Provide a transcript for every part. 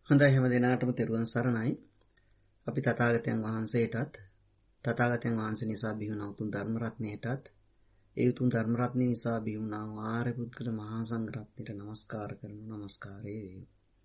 හොඳයි හැම දිනාටම තෙරුවන් සරණයි. අපි තථාගතයන් වහන්සේටත් තථාගතයන් වහන්සේ නිසා බිහි වුණ උතුම් ධර්ම රත්නයටත් ඒ උතුම් ධර්ම රත්නය නිසා බිහි වුණා වූ ආර්ය පුද්ගල මහා සංඝ රත්නයට নমස්කාර කරමු. নমස්කාරේ වේ.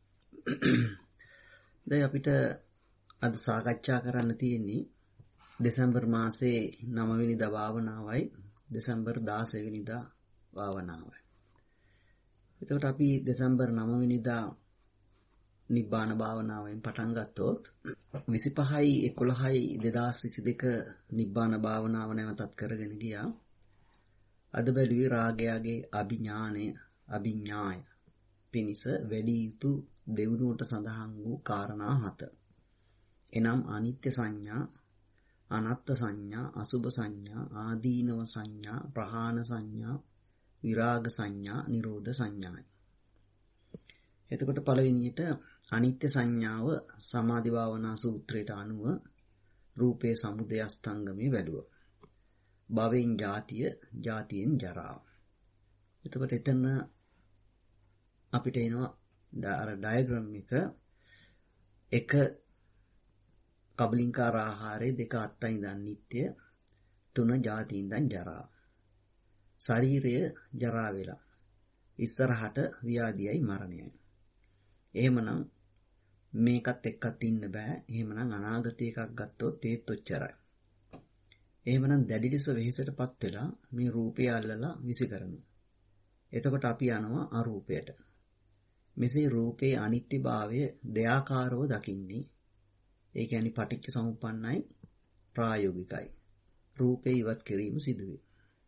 දැන් අපිට අද සාකච්ඡා කරන්න තියෙන්නේ දෙසැම්බර් මාසේ 9 වෙනිදා භාවනාවයි දෙසැම්බර් 16 වෙනිදා භාවනාවයි. එතකොට අපි දෙසැම්බර් 9 වෙනිදා නිබ්බාන භාවනාවෙන් පටන් ගත්තොත් 25යි 11යි 2022 නිබ්බාන භාවනාව නැවතත් කරගෙන ගියා. අද බැලුවේ රාගයගේ අභිඥාය පිනිස වැඩි යුතු දෙවුනුවට සඳහන් වූ කාරණා 7. එනම් අනිත්‍ය සංඥා, අනාත්ම සංඥා, අසුභ සංඥා, ආදීනව සංඥා, ප්‍රහාණ සංඥා, විරාග සංඥා, නිරෝධ සංඥායි. එතකොට පළවෙනියට අනිත්‍ය සංඥාව සමාධි භාවනා සූත්‍රයට අනුව රූපේ සමුදය අස්තංගමේ වැළුව. භවෙන් ජාතිය, ජාතියෙන් ජරාව. එතකොට එතන අපිට එනවා අර ඩයග්‍රෑම් එක කබලින්කාර ආහාරයේ 2 අත්තයි ඉඳන් නිට්ටය, 3 ජාති ඉඳන් ජරාව. ශරීරය ජරා වෙලා ඉස්සරහට ව්‍යාධියයි මරණයයි. එහෙමනම් මේකත් එක්කත් ඉන්න බෑ. එහෙමනම් අනාගත එකක් ගත්තොත් ඒත් ඔච්චරයි. එහෙමනම් දැඩි ලෙස වෙහෙසටපත් වෙලා මේ රූපය අල්ලලා විසි කරනවා. එතකොට අපි යනවා අරූපයට. මෙසේ රූපේ අනිත්‍යභාවය දෙආකාරව දකින්නේ. ඒ කියන්නේ පටිච්ච සමුප්පන්නයි, ප්‍රායෝගිකයි. රූපේ ඉවත් කිරීම සිදුවේ.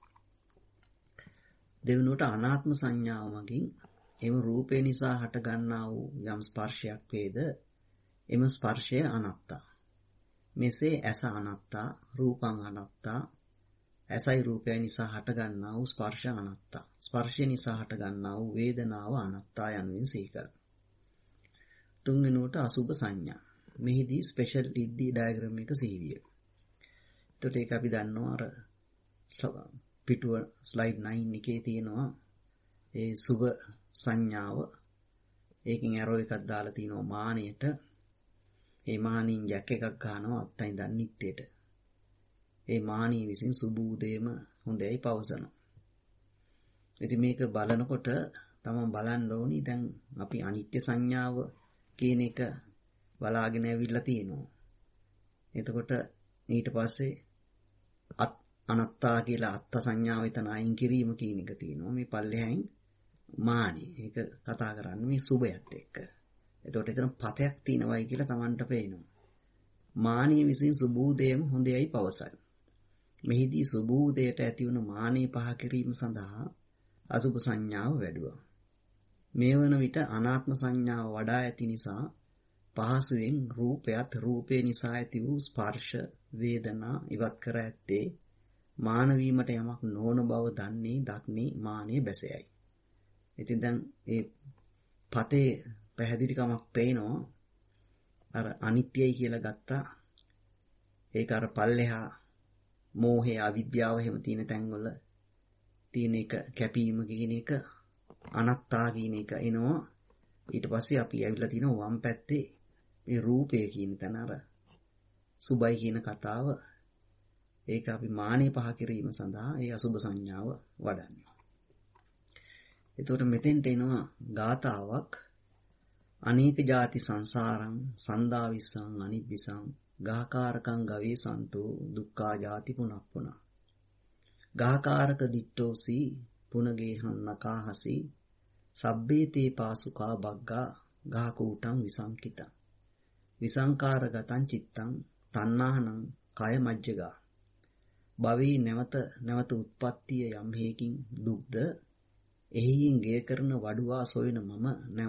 දෙවෙනුවට අනාත්ම සංඥාව මගින් එම රූපේ නිසා හට ගන්නා වූ යම් ස්පර්ශයක් වේද, එම ස්පර්ශය අනාත්තා. මෙසේ ඇස අනාත්තා, රූපං අනාත්තා. ඇසයි රූපයයි නිසා හට ගන්නා වූ ස්පර්ශ අනාත්තා. ස්පර්ශය නිසා හට ගන්නා වූ වේදනාව අනාත්තා යනුවෙන් සිහි කරයි. තුන්වෙනුවට අසුභ සංඥා. මෙහිදී ස්පෙෂල් ඩිග්‍රී ඩයග්‍රෑම් එක සිහි විය. එතකොට ඒක අපි දන්නවා අර පිටුව ස්ලයිඩ් 9 එකේ තියෙනවා ඒ සුභ සංඥාව. ඒකෙන් ඇරෝ එකක් දාලා තිනවා මානෙට. ඒ මානින් ජැක් එකක් ගන්නවා අත්තයි දන් නිට්ටයට. ඒ මානී විසින් සුබූදේම හොඳයි පවසනවා. ඉතින් මේක බලනකොට තමන් බලන්න ඕනි දැන් අපි අනිත්‍ය සංඥාව කියන එක බලාගෙන ඇවිල්ලා තියෙනවා. එතකොට ඊට පස්සේ අනාත්තා කියලා අත්ත සංඥාව එතන අයින් කිරීම කියන එක තියෙනවා. මේ පල්ලෙහායින් මානේ. ඒක කතා කරන්නේ මේ සුභයත් එක්ක. එතකොට එතන පතයක් තියෙනවයි කියලා Tamanට පේනවා. මානිය විසින් සුබූදේම හොඳයි පවසයි. මෙහිදී සුබූදයට ඇති වුණු මානේ පහ කිරීම සඳහා අසුභ සංඥාව වැඩුවා. මේ වන විට අනාත්ම සංඥාව වඩා ඇති නිසා පහසුවෙන් රූපේ නිසා ඇති වූ ස්පර්ශ වේදනා ඉවත් කර ඇත්තේ මාන වීමට යමක් නොවන බව දක්නේ මානේ බැසයයි. ඉතින් දැන් ඒ පතේ පැහැදිලිකමක් පේනවා. අර අනිත්‍යයි කියලා ගත්තා. ඒක අර පල්ලෙහා මෝහය අවිද්‍යාව හැම තියෙන තැන්වල තියෙන එක කැපීම කියන එක අනාත්තා කියන එක එනවා. ඊට පස්සේ අපි ඇවිල්ලා තිනවා වම් පැත්තේ මේ රූපය කියන තැන අර සුබයි කියන කතාව. ඒක අපි මානේ පහ කිරීම සඳහා ඒ අසුභ සංඥාව වඩන්නේ. එතකොට මෙතෙන්ට එනවා ගාතාවක්. අනේක ಜಾති සංසාරං සන්දාවිස්සං අනිබ්බිසං ගාකාරකං ගවේ සන්තෝ දුක්ඛා ಜಾති පුනප්පුන. ගාකාරක දිට්ඨෝසි පුනගේහං නකාහසි සබ්බේ තේ පාසුකා බග්ගා ගාකූටං විසංකිතං විසංකාරගතං චිත්තං තණ්හානං කය මජ්ජගා. භවී නැවත උත්පත්තිය යම් හේකින් දුක්ද එහින් ගේ කරන වඩුවා සොයන මම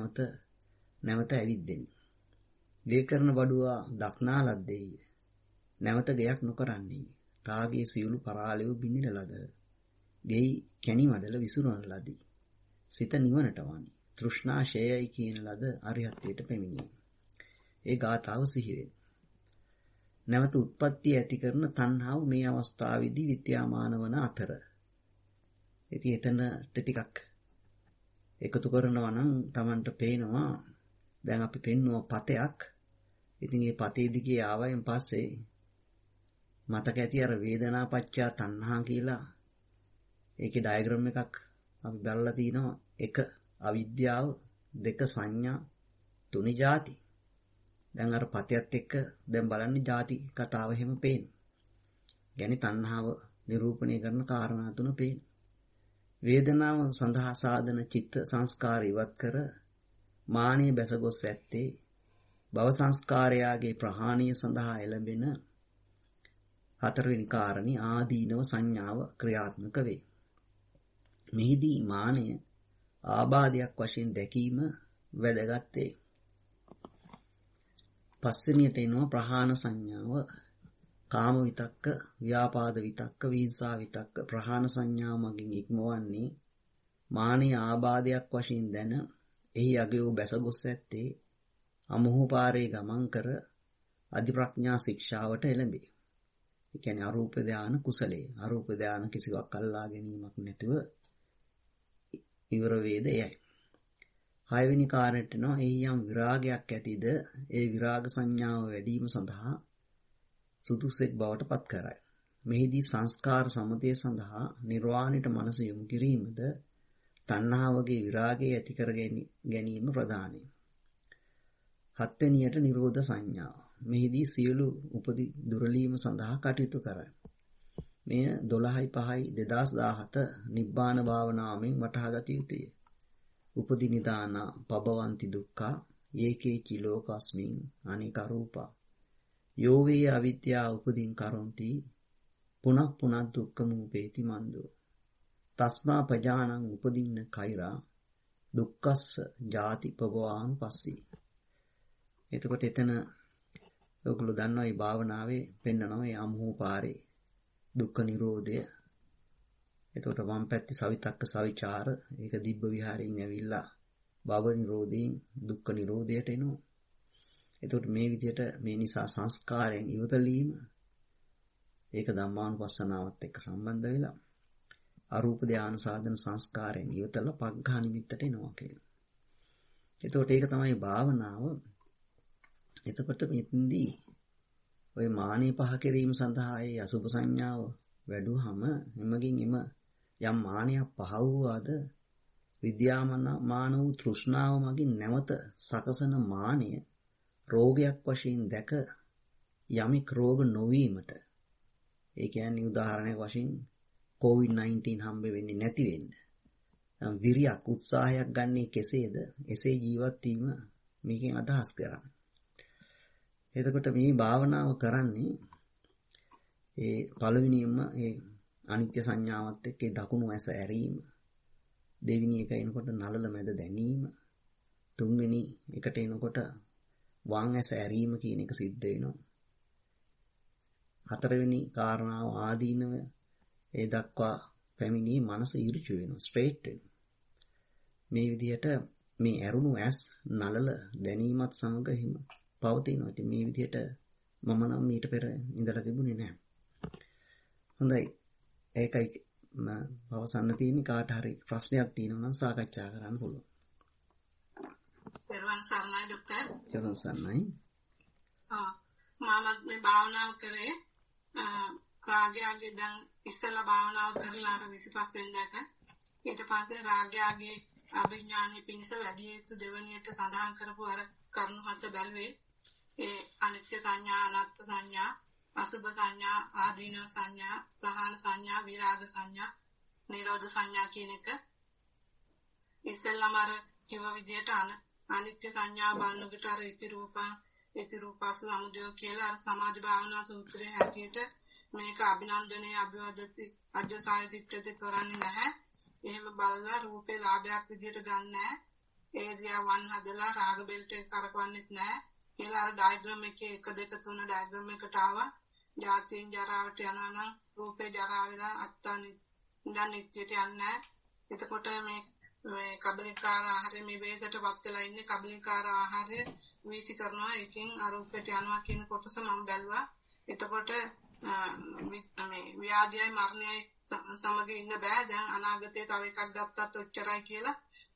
නැවත ඇවිද්දෙමි. ගේ කරන වඩුවා දක්නා ලද්දේය. නැවත ගයක් නොකරන්නේ. තාගේ සියලු පරාලයෝ බිඳින ලද. ගෙයි කැණි මඩල විසුරන ලදී. සිත නිවනට වනි. තෘෂ්ණා ශේයයි කියන ලද අරිහත්ත්වයට පැමිණීම. ඒ ගාථාව සිහි වේ. නැවත උත්පත්ති ඇති කරන තණ්හාව මේ අවස්ථාවේදී විද්‍යාමාන වන අතර. ඉතින් එතන ටිකක් එකතු කරනවා නම් Tamanට පේනවා දැන් අපි පෙන්නුව පතයක්. ඉතින් මේ පතේ දිගේ ආවයින් පස්සේ මතක ඇති අර වේදනා පත්‍ය තණ්හා කියලා ඒකේ ඩයග්‍රෑම් එකක් අපි බලලා තිනවා. 1 අවිද්‍යාව, 2 සංඥා, 3 ජාති. දැන් අර පතයත් එක්ක දැන් බලන්නේ ජාති කතාව හැම පේන. يعني තණ්හාව නිරූපණය කරන කාරණා තුන පේන. වේදනාව සඳහා සාධන චිත්ත සංස්කාර ඉවත් කර මානිය බැසගොස් ඇත්තේ භව සංස්කාරයාගේ ප්‍රහාණය සඳහා එළඹෙන 4 වෙනි කාරණේ ආදීනව සංඥාව ක්‍රියාත්මක වේ. මෙහිදී මානය ආබාධයක් වශයෙන් දැකීම වැදගත් වේ. පස්වෙනියට එනවා ප්‍රහාණ සංඥාව. කාම විතක්ක, ව්‍යාපාද විතක්ක, විහිංසා විතක්ක ප්‍රහාණ සංඥාව මගින් ඉක්මවන්නේ මානය ආබාධයක් වශයෙන් දැන එහි අගයෝ බැසගොස් ඇත්තේ අමෝහ පාරේ ගමන් කර අධි ප්‍රඥා ශික්ෂාවට එළඹේ. ඒ කියන්නේ අරූප ධාන කුසලයේ අරූප ධාන කිසිවක් අල්ලා ගැනීමක් නැතුව ඉවර වේද යයි. 6 වෙනි කාරණයට නෝ එහි යම් විරාගයක් ඇතිද ඒ විරාග සංඥාව වැඩිම සඳහා සුදුසෙක් බවට පත් කරයි. මෙහිදී සංස්කාර සමතය සඳහා නිර්වාණයට මනස යොමු කිරීමද තණ්හාවගේ විරාගය ඇති කර ගැනීම ප්‍රධානයි. 7 වෙනියට නිරෝධ සංඥාව. මෙහිදී සියලු උපදි දුරලීම සඳහා කටයුතු කරයි. මෙය 12/5/2017 නිබ්බාන භාවනාවෙන් වටහාගත යුතුය. උපදි නිදාන පබවಂತಿ දුක්ඛ ඒකේචි ලෝකස්මින් අනේක රූපා යෝ වේ අවිද්‍යාව උපදින් කරොන්ති පුනః පුනః දුක්ඛ මූපේති මන්දෝ තස්මා පජානං උපදින්න කෛරා දුක්ඛස්ස ජාති පබවාන් පස්සී. එතකොට එතන ඔයගොල්ලෝ දන්නවා මේ භාවනාවේ පෙන්නනවා මේ අමෝහ පාරේ දුක්ඛ නිරෝධය. එතකොට වම් පැත්තේ සවිතක්ක සවිචාර ඒක දිබ්බ විහාරයෙන් ඇවිල්ලා භව නිරෝධයෙන් දුක්ඛ නිරෝධයට එනවා. එතකොට මේ විදිහට මේ නිසා සංස්කාරයෙන් ඉවතලීම ඒක ධම්මානුපස්සනාවත් එක්ක සම්බන්ධ වෙලා අරූප ධාන සාධන සංස්කාරයෙන් ඉවතලා පග්ඝා නිමිත්තට එනවා කියලා. එතකොට ඒක තමයි භාවනාව. එතකොට මෙතෙන්දී ඔය මානෙ පහ කිරීම සඳහා ඒ අසුභ සංඥාව වැඩුවහම එමගින් එම යම් මානයක් පහ වූවාද විද්‍යාමාන වූ තෘෂ්ණාව මගින් නැවත සකසන මානය රෝගයක් වශයෙන් දැක යමික රෝග නොවීමට ඒ කියන්නේ උදාහරණයක් වශයෙන් COVID-19 හම්බ වෙන්නේ නැති වෙන්න විරියක් උත්සාහයක් ගන්නේ කෙසේද එසේ ජීවත් වීම මේකෙන් අදහස් කරන්නේ. එතකොට මේ භාවනාව කරන්නේ ඒ පළවෙනියෙන්ම ඒ අනිත්‍ය සංඥාවත් එක්ක ඒ දකුණු ඇස ඇරීම, දෙවෙනි එක එනකොට නළල මැද දැනීම, තුන්වෙනි එකට එනකොට වම් ඇස ඇරීම කියන එක සිද්ධ වෙනවා. හතරවෙනි කාරණාව ආදීනව ඒ දක්වා පැමිණී මනස ඍජු වෙනවා, ස්ට්‍රේට් වෙනවා. මේ විදිහට මේ ඇරුණු ඇස් නළල දැනීමත් සමග හිම පවතිනවා. ඉතින් මේ විදිහට මම නම් ඊට පෙර ඉඳලා තිබුණේ නැහැ. හොඳයි. ඒකයි අවසන් තියෙන්නේ. කාට හරි ප්‍රශ්නයක් තියෙනවා නම් සාකච්ඡා කරන්න පුළුවන්. පෙරවන් සර්ණයි ડોක්ටර්. පෙරවන් සර්ණයි. මම මේ භාවනාව කරේ රාගයගේ දැන් ඉස්සෙල්ලා භාවනාව කරලා අර 25 වෙනිදාට ඊට පස්සේ රාගයගේ අභිඥානෙ පිණිස වැඩි යුතු දෙවණියට සඳහන් කරපු අර කරුණු හත බැලුවේ ඒ අනිත්‍ය සංඥා, අනාත්ම සංඥා, අසුභ සංඥා, ආදීනව සංඥා, ප්‍රහාණ සංඥා, විරාග සංඥා, නිරෝධ සංඥා කියන එක ඉස්සෙල්ලාම අර කිව්ව විදිහට අනිත්‍ය සංඥා බලනකොට අර ඉති රූපස් සමුදය කියලා අර සමාධි භාවනා සූත්‍රයේ හැටියට මේක අභිනන්දනයේ අභිවදති අජ්ජසාය දිට්ඨිත කරන්නේ නැහැ. එහෙම බලලා රූපේ ලාභයක් විදිහට ගන්න නැහැ. ඒ දිහා වන් හදලා රාග බෙල්ට් එක කරකවන්නෙත් නැහැ. කියලා අර ඩයග්‍රෑම් එකේ 1 2 3 ඩයග්‍රෑම් එකට ආවා. ජාතියෙන් ජරාවට යනවා නම් රූපේ ජරා වෙලා අත්තානි ඉඳන් නිත්‍යයට යන්නේ. එතකොට මේ කබලිකාර ආහාරය මේ වේසටපත් වෙලා ඉන්නේ කබලිකාර ආහාරය වීසි කරනවා. එකකින් අරූපයට යනවා කියන කොටස මම බැලුවා. එතකොට මේ ව්‍යාධියයි මරණයයි සමග ඉන්න බෑ. දැන් අනාගතේ තව එකක් ගත්තත් ඔච්චරයි කියලා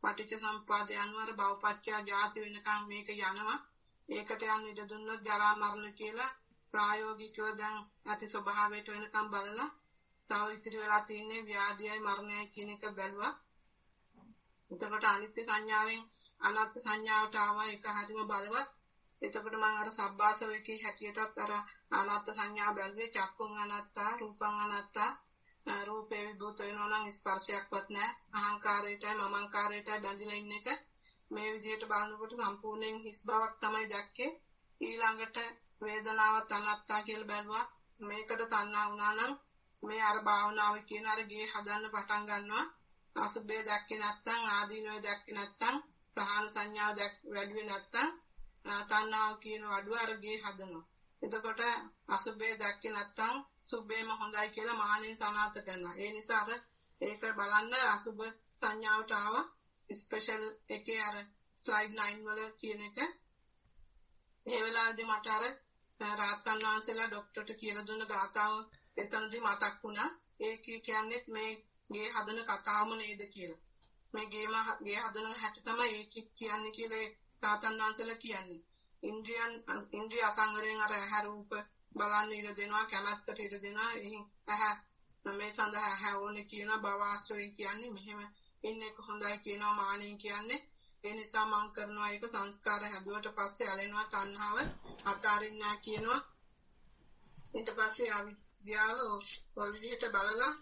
පටිච්ච සම්පදාය අනුවර භවපච්චය ජාති වෙනකම් මේක යනවා. ඒකට යන්න ඉඩ දුන්නොත් ජරා මරණ කියලා ප්‍රායෝගිකව දැන් ඇති ස්වභාවයට වෙනකම් බලලා තව ඉතිරි වෙලා තියෙන්නේ ව්‍යාධියයි මරණයයි කියන එක බැලුවා. එතකොට අනිත්‍ය සංඥාවෙන් අනාත්ම සංඥාවට ආවා ඒක හරිම බලවත්. එතකොට මම අර සබ්බාසවකේ හැටියටත් අර අනාත්ම සංඥා බැලුවේ චක්කුං අනාත්තා රූපං අනාත්තා රූපේ විභූත වෙනවා නම් ස්පර්ශයක්වත් නැහැ. අහංකාරයටයි මමංකාරයටයි බැඳිලා ඉන්න එක මේ විදිහට බලනකොට සම්පූර්ණයෙන් හිස් බවක් තමයි දැක්කේ. ඊළඟට වේදනාවත් අනාත්තා කියලා බැලුවා. මේකට තණ්හා වුණා නම් මේ අර භාවනාව කියන අර ගේ හදන්න පටන් ගන්නවා. අසුභය දැක්කේ නැත්නම් ආදීනව දැක්කේ නැත්නම් ප්‍රහාණ සංඥාව වැඩි නැත්නම් තණ්හාව කියන වඩුව අර ගේ හදනවා. එතකොට අසුභය දැක්කේ නැත්නම් සුභේම හොඳයි කියලා මානෙන් සනාත කරනවා. ඒ නිසා අර ඒක බලන්න අසුභ සංඥාවට ආව ස්පෙෂල් එකේ අර ස්ලයිඩ් 9 වල කියන එක. ඒ වෙලාවේදී මට අර රාහතන් වහන්සේලා ડોක්ටර්ට කියලා දුන්න ගාතාව එතනදී මතක් වුණා. ඒක කියන්නේ මේ ගේ හදන කතාවම නේද කියලා. මේ ගේ හදන හැටි තමයි ඒක කියන්නේ කියලා රාහතන් වහන්සේලා කියන්නේ. ඉන්ද්‍රිය අසංවරයෙන් අර ඇහැ රූප බලන්න ඉඩ දෙනවා, කැමැත්තට ඉඩ දෙනවා. එහින් ඇහැ මේ සඳහා ඇහැ ඕනේ කියන භව ආශ්‍රය කියන්නේ මෙහෙම ඉන්න එක හොඳයි කියනවා මානෙන් කියන්නේ. ඒ නිසා මම කරනවා ඒක සංස්කාර හැදුවට පස්සේ ඇලෙනවා තණ්හාව අතාරින්නා කියනවා. ඊට පස්සේ අවිද්‍යාව ඔය විදිහට බලලා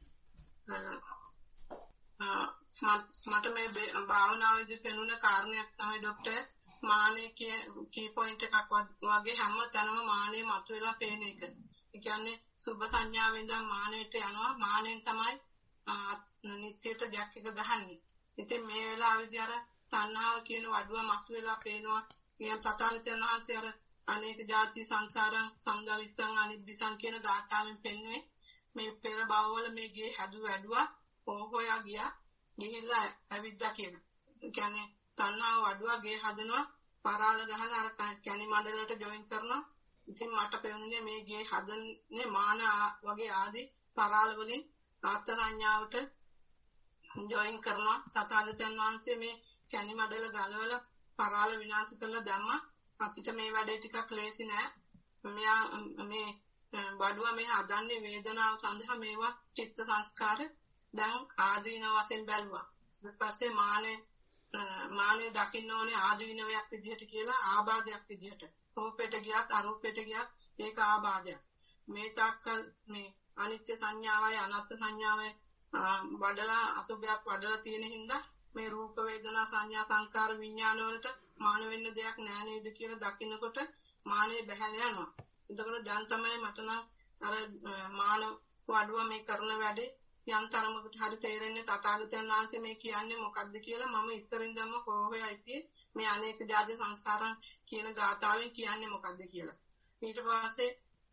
මට මේ භාවනාවේදී පෙනුන කාරණයක් තමයි ડોක්ටර් මානේ කී පොයින්ට් එකක් වගේ හැම තැනම මානේ මතුවලා පේන එක. ඒ කියන්නේ සුභ සංඥාවෙන් ඉඳන් මානෙට යනවා. මානෙන් තමයි නිත්‍යයට ජැක් එක ගහන්නේ. ඉතින් මේ වෙලාවේදී අර තණ්හාව කියන වඩුව මතුවලා පේනවා. කියන තථාගතයන් වහන්සේ අර අනේක ಜಾති සංසාරං සම්දවිස්සං අනිබ්බිසං කියන ගාථාවෙන් පෙන්වන්නේ මේ පෙර භවවල මේ ගේ හැදුවා හොයා ගියා ගිහිල්ලා ඇවිද්දා කියන. ඒ කියන්නේ තණ්හාව වඩුවා ගේ හදනවා පරාල ගහලා අර කැණි මණ්ඩලයට ජොයින් කරනවා. ඉතින් මට පෙනුනේ මේ ගේ හදන්නේ මාන වගේ ආදී පරාල වලින් ආත්ම සංඥාවට ජොයින් කරනවා. තථාගතයන් වහන්සේ මේ කැණි මඩල ගලවලා පරාල විනාශ කරලා දැම්මා. අපිට මේ වැඩේ ටිකක් ලේසි නෑ. මෙයා මේ වඩුව මේ හදන්නේ වේදනාව සඳහා මේවා චිත්ත සංස්කාර දැන් ආදීන වශයෙන් බැලුවා. ඊට පස්සේ මානේ දකින්න ඕනේ ආදීනවයක් විදිහට කියලා ආබාධයක් විදිහට. රූපෙට ගියත් අරූපෙට ගියත් ඒක ආබාධයක්. මේ තාක්කල් මේ අනිත්‍ය සංඥාවයි අනාත්ම සංඥාවයි වඩලා අසුභයක් වඩලා තියෙන හින්දා මේ රූප වේදනා සංඥා සංකාර විඥාන වලට මාන වෙන්න දෙයක් නෑ නේද කියලා දකින්නකොට මානේ බැහැලා යනවා. එතකොට දැන් තමයි මට නම් අර මාන වඩුව මේ කරන වැඩේ යන්තරමකට හරි තේරෙන්නේ තථාගතයන් වහන්සේ මේ කියන්නේ මොකක්ද කියලා. මම ඉස්සරින්දම කොහොමයි මේ අනේක ජාති සංසාරං කියන ගාථාවෙන් කියන්නේ මොකක්ද කියලා. ඊට පස්සේ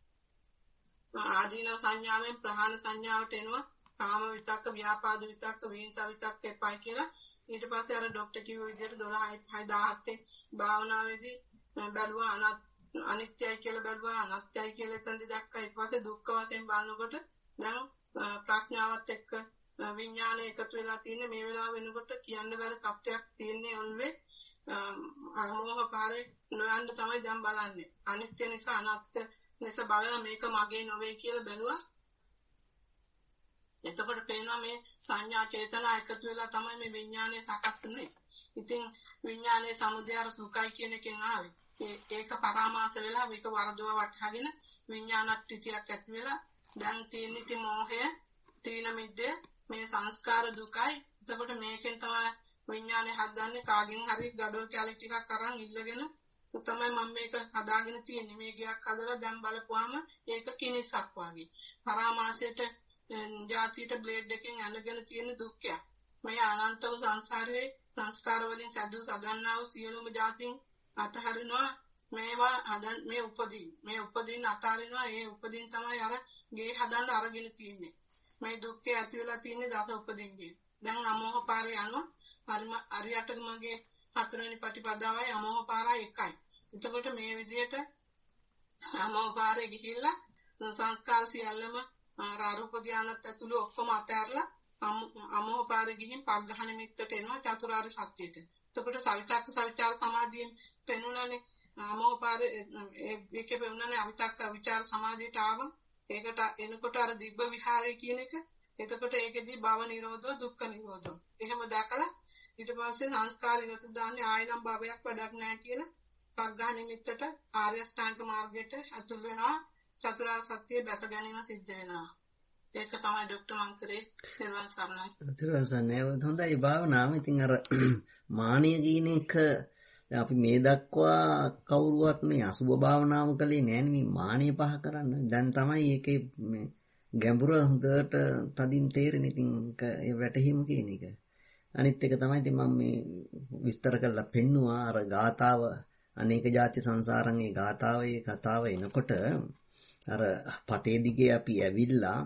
ආදීන සංඥාවෙන් ප්‍රහාණ සංඥාවට එනවා. කාම විතක්ක, ව්‍යාපාද විතක්ක, විහිංසා විතක්ක එපයි කියලා. ඊට පස්සේ අර ડોක්ටර් කිව්ව විදිහට 12:17 භාවනාවේදී බැලුවා අනිත්‍යයි කියලා බැලුවා අනාත්මයි කියලා එතනදී දැක්කා. ඊට පස්සේ දුක්ඛ වශයෙන් බලනකොට දැන් ප්‍රඥාවත් එක්ක විඥානය එකතු වෙලා තියෙන මේ වෙලාව වෙනකොට කියන්න බැරි තත්ත්වයක් තියෙන්නේ ඔල්වේ අමෝහ පාරේ නොයන්න තමයි දැන් බලන්නේ. අනිත්‍ය නිසා අනාත්ම නිසා බලලා මේක මගේ නොවේ කියලා බැලුවා. එතකොට පේනවා මේ සංඥා චේතනා එකතු වෙලා තමයි මේ විඥානය සකස් වෙන්නේ. ඉතින් විඥානයේ සමුදය අර සුඛයි කියන එකෙන් ආවේ. ඒක පරාමාස වෙලා මේක වරදව වටහාගෙන විඥානට්ටිතියක් ඇති වෙලා දැන් තියෙන ඉති මෝහය තීන මිද්දේ මේ සංස්කාර දුකයි. එතකොට මේකෙන් තමයි විඥානය හදන්නේ කාගෙන් හරි gadol කැලි ටිකක් අරන් ඉල්ලගෙන තමයි මම මේක හදාගෙන තියෙන්නේ. මේ ගයක් හදලා දැන් බලපුවාම ඒක කිනිසක් වගේ. පරාමාසයට ජාතියට බ්ලේඩ් එකෙන් අල්ලගෙන තියෙන දුක්ඛය. මේ අනන්තව සංසාරයේ සංස්කාර වලින් සැදු සදන්නා වූ සියලුම ජාතීන් අතහරිනවා. මේවා හදන් මේ උපදීන් අතහරිනවා. ඒ උපදීන් තමයි අර ගේ හදන්න අරගෙන තියෙන්නේ. මේ දුක්ඛය ඇති වෙලා තියෙන්නේ දස උපදීන්ගේ. දැන් අමෝහ පාරේ යනවා. අරියට මගේ හතරවෙනි ප්‍රතිපදාවයි අමෝහ පාරයි එකයි. එතකොට මේ විදිහට අමෝහ පාරේ ගිහිල්ලා සංස්කාර සියල්ලම රූප ධානයත් ඇතුළු ඔක්කොම අතහැරලා අමෝපාර ගිහින් පග්ඝහ නිමිත්තට එනවා චතුරාර්ය සත්‍යයට. එතකොට සවිතක්ක සවිචාර සමාධියෙන් පෙනුනනේ අමෝපාර ඒකේ පෙනුනනේ අවිතක්ක විචාර සමාධියට ආව. ඒකට එනකොට අර දිබ්බ විහාරය කියන එක. එතකොට ඒකෙදී භව නිරෝධෝ දුක්ඛ නිරෝධෝ. එහෙම දැකලා ඊට පස්සේ සංස්කාර ඉවතු දාන්නේ ආයෙනම් භවයක් වැඩක් නැහැ කියලා පග්ඝහ නිමිත්තට ආර්ය අෂ්ටාංග මාර්ගයට අතුල් වෙනවා. චතුරාර්ය සත්‍ය දැක ගැනීම සිද්ධ වෙනවා. ඒක තමයි ડોක්ටර් මං කරේ තෙරුවන් සරණයි. තෙරුවන් සරණයි. හොඳයි භාවනාව. ඉතින් අර මානිය කියන එක අපි මේ දක්වා කවුරුවත් මේ අසුබ භාවනාව කළේ නෑනේ මේ මානිය පහ කරන්න. දැන් තමයි ඒකේ මේ ගැඹුර හොඳට තදින් තේරෙන. ඉතින් ඒ වැටහීම කියන එක. අනිත් එක තමයි ඉතින් මම මේ විස්තර කරලා පෙන්නුවා අර ගාතාව අනේක ಜಾති සංසාරං ඒ ගාතාවේ කතාව එනකොට අර පතේ දිගේ අපි ඇවිල්ලා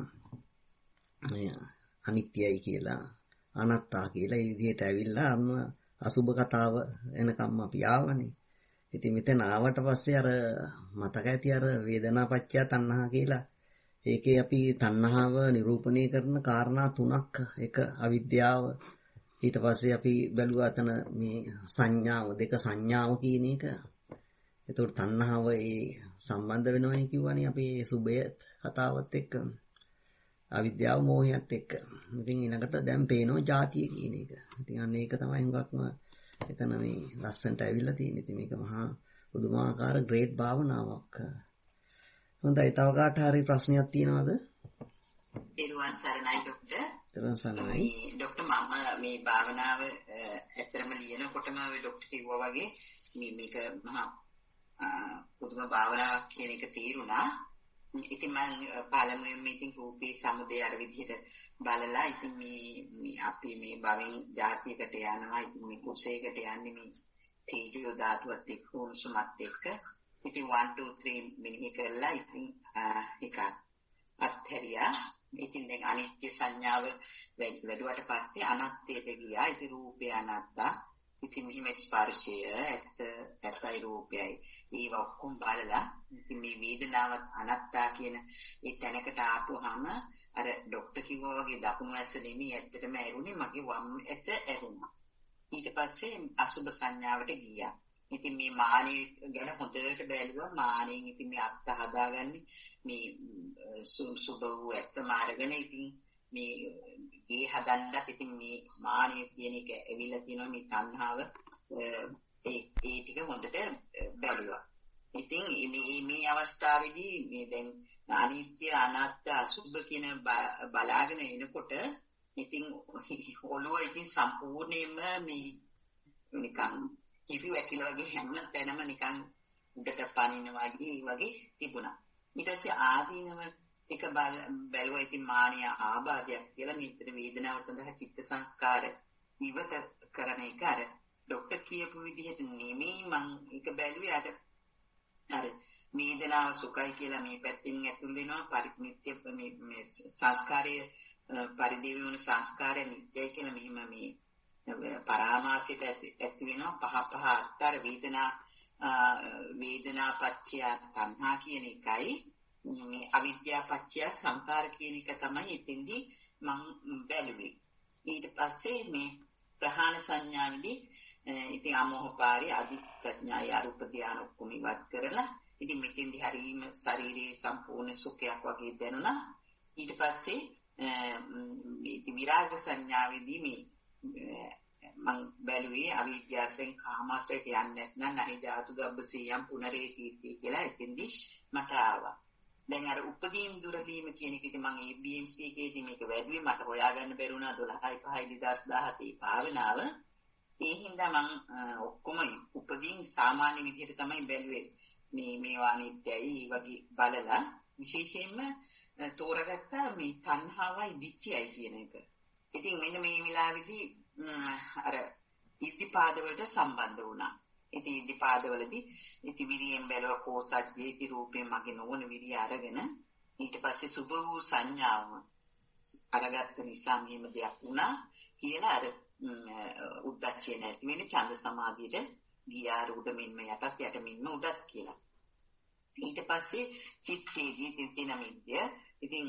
අනිත්‍යයි කියලා අනාත්තා කියලා ඒ විදිහට ඇවිල්ලා අන්න අසුබ කතාව එනකම් අපි ආවනේ. ඉතින් මෙතන ආවට පස්සේ අර මතක ඇති අර වේදනාපච්චය තණ්හා කියලා ඒකේ අපි තණ්හාව නිරූපණය කරන කාරණා තුනක්. එක අවිද්‍යාව, ඊට පස්සේ අපි බැලුවා අතන මේ සංඥාව දෙක සංඥාව කියන එක. ඒතකොට තණ්හාව ඒ සම්බන්ධ වෙනවයි කිව්වනේ අපි සුබය කතාවත් එක්ක. අවිද්‍යාව මෝහයත් එක්ක. ඉතින් ඊළඟට දැන් පේනවා ಜಾතිය කියන එක. ඉතින් අන්න ඒක තමයි හුඟක්ම එතන මේ ලස්සනට ඇවිල්ලා තියෙන්නේ. ඉතින් මේක මහා පුදුමාකාර ග්‍රේට් භාවනාවක්. හොඳයි, තව කාට හරි ප්‍රශ්නයක් තියෙනවද? තෙරුවන් සරණයි ડોක්ටර්. තෙරුවන් සරණයි. ડોක්ටර් මම මේ භාවනාව ඇත්තටම ලියනකොටම ડોක්ටර් කිව්වා වගේ මේක මහා පුදුම භාවනාවක් කියන එක තේරුණා. ඉතින් මම පළමුවෙන්ම ඉතින් රූපේ සමුදය අර විදිහට බලලා ඉතින් මේ අපි මේ භවෙන් ජාතියකට යනවා. ඉතින් මේ කුසයකට යන්නේ මේ තීජෝ ධාතුවත් එක්ක උණුසුමත් එක්ක. ඉතින් 1 2 3 මෙනෙහි කරලා ඉතින් ඒක අත්හැරියා. ඉතින් දැන් අනිත්‍ය සංඥාව වැඩුවට පස්සේ අනාත්මයට ගියා. ඉතින් රූපය අනාත්තා. ඉතින් මෙහිම ස්පර්ශය ඇසයි රූපයයි ඒව ඔක්කොම බලලා ඉතින් මේ වේදනාවත් අනාත්තා කියන ඒ තැනකට ආපුවාම අර ડોක්ටර් කිව්වා වගේ දකුණු ඇස නෙමෙයි ඇත්තටම ඇරුණේ මගේ වම් ඇස ඇරුණා. ඊට පස්සේ අසුබ සංඥාවට ගියා. ඉතින් මේ මානෙ ගැන හොඳට බැලුවා. මානෙන් ඉතින් මේ අත්ත හදාගන්නේ මේ සුබ වූ ඇස මාර්ගන ඉතින් මේ ගේ හදන්නත් ඉතින් මේ මානෙ කියන එක ඇවිල්ලා තියෙනවා. මේ තණ්හාව ඒ ටික හොඳට බැලුවා. ඉතින් මේ අවස්ථාවේදී මේ දැන් අනිත්‍ය අනාත්ම අසුබ කියන බලාගෙන එනකොට ඉතින් ඔළුව ඉතින් සම්පූර්ණයෙන්ම මේ නිකන් කිවි වැකිලා වගේ හැම තැනම නිකන් උඩට පනිනවා වගේ තිබුණා. ඊට පස්සේ ආදීනව එක බැලුවා. ඉතින් මානිය ආබාධයක් කියලා මේ වේදනාව සඳහා චිත්ත සංස්කාර ඉවත කරන එක අර ડોක්ටර් කියපු විදිහට නෙමෙයි මම ඒක බැලුවේ. අර වේදනාව සුඛයි කියලා මේ පැත්තෙන් ඇතුල් වෙනවා. පරිනිත්‍ය මේ සංස්කාරයේ පරිදේවි වුණු සංස්කාරය නිත්‍යයි කියලා මෙහිම මේ පරාමාසයට ඇති වෙනවා. පහ අත්තර වේදනා පත්‍ය තණ්හා කියන එකයි මේ අවිද්‍යා පත්‍ය සංකාර කියන එක තමයි එතෙන්දී මම බැලුවේ. ඊට පස්සේ මේ ප්‍රහාණ සංඥාවේදී ඉතින් අමෝහපාරී අධිප්‍රඥාය අරූප ධානය ඔක්කොම ඉවත් කරලා ඉතින් මෙතෙන්දී හරීම ශරීරයේ සම්පූර්ණ සුඛයක් වගේ දැනුණා. ඊට පස්සේ මේ විරාග සංඥාවේදී මේ මං බැලුවේ අවිද්‍යාවෙන් කාමාශ්‍රයට යන්නේ නැත්නම් නහි ධාතු ගබ්බසියම් පුනරේකීති කියලා එතෙන්දී මට ආවා. දැන් අර උපදීම් දුරලීම කියන එක ඉතින් මම BMC එකේදී මේක වැඩිවේ මට හොයාගන්න බැරුණා 12/5/2017 භාවනාව. ඒ හින්දා මම ඔක්කොම උපදීම් සාමාන්‍ය විදිහට තමයි බැලුවේ. මේවා නිත්‍යයි වගේ බලලා විශේෂයෙන්ම තෝරගත්තා මේ තණ්හාවයි දිට්ඨියයි කියන එක. ඉතින් මෙන්න මේ වෙලාවේදී අර ඉද්ධිපාද වලට සම්බන්ධ වුණා. ඉතින් ඉද්ධිපාදවලදී ඉති විරියෙන් බැලුව කෝසජ්ජේ ඉති රූපේ මගේ නොවන විරිය අරගෙන ඊට පස්සේ සුභ වූ සංඥාව අරගත්ත නිසා මෙහෙම දෙයක් වුණා කියලා අර උද්දච්චය නැති වෙන්නේ ඡන්ද සමාධියට ගියා. උඩ මෙන්න යටත් යට මෙන්න උඩත් කියලා. ඊට පස්සේ චිත්තේදී තින මිද්‍ය ඉතින්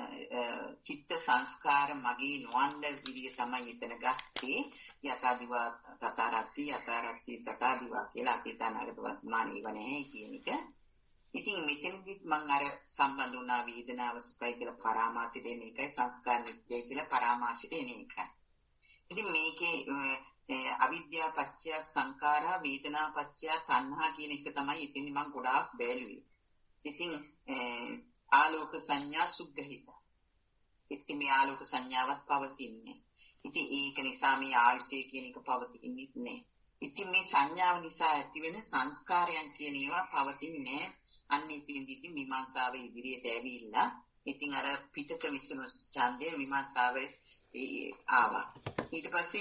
චිත්ත සංස්කාර මගේ නොවන්න විදිය තමයි එතන ගත්තේ. යථාදිවා තතරත්ති යථාරත්ති තථාදිවා කියලා අපි තනකට වර්තමාන ඒව නැහැ කියන එක. ඉතින් මෙතනදිත් මම අර සම්බන්ධ වුණා වේදනාව සුඛයි කියලා පරාමාසෙ දෙන එකයි සංස්කාර නිත්‍යයි කියලා පරාමාසෙ දෙන එකයි. ඉතින් මේකේ අවිද්‍යාව පත්‍ය සංඛාරා වේදනා පත්‍ය තණ්හා කියන එක තමයි ඉතින් මම ගොඩාක් බැලුවේ. ඉතින් ආලෝක සංඥා සුද්ධහිත. ඉතින් මේ ආලෝක සංඥාවක් පවතින්නේ. ඉතින් ඒක නිසා මේ ආයුෂය කියන එක පවතින්නේ නැහැ. ඉතින් මේ සංඥාව නිසා ඇතිවෙන සංස්කාරයන් කියන ඒවා පවතින්නේ නැහැ. අන්න ඉතින් මීමාංසාවේ ඉදිරියට ඇවිල්ලා ඉතින් අර පිටක විසුණු ඡන්දය මීමාංසාවේ ආවා. ඊට පස්සේ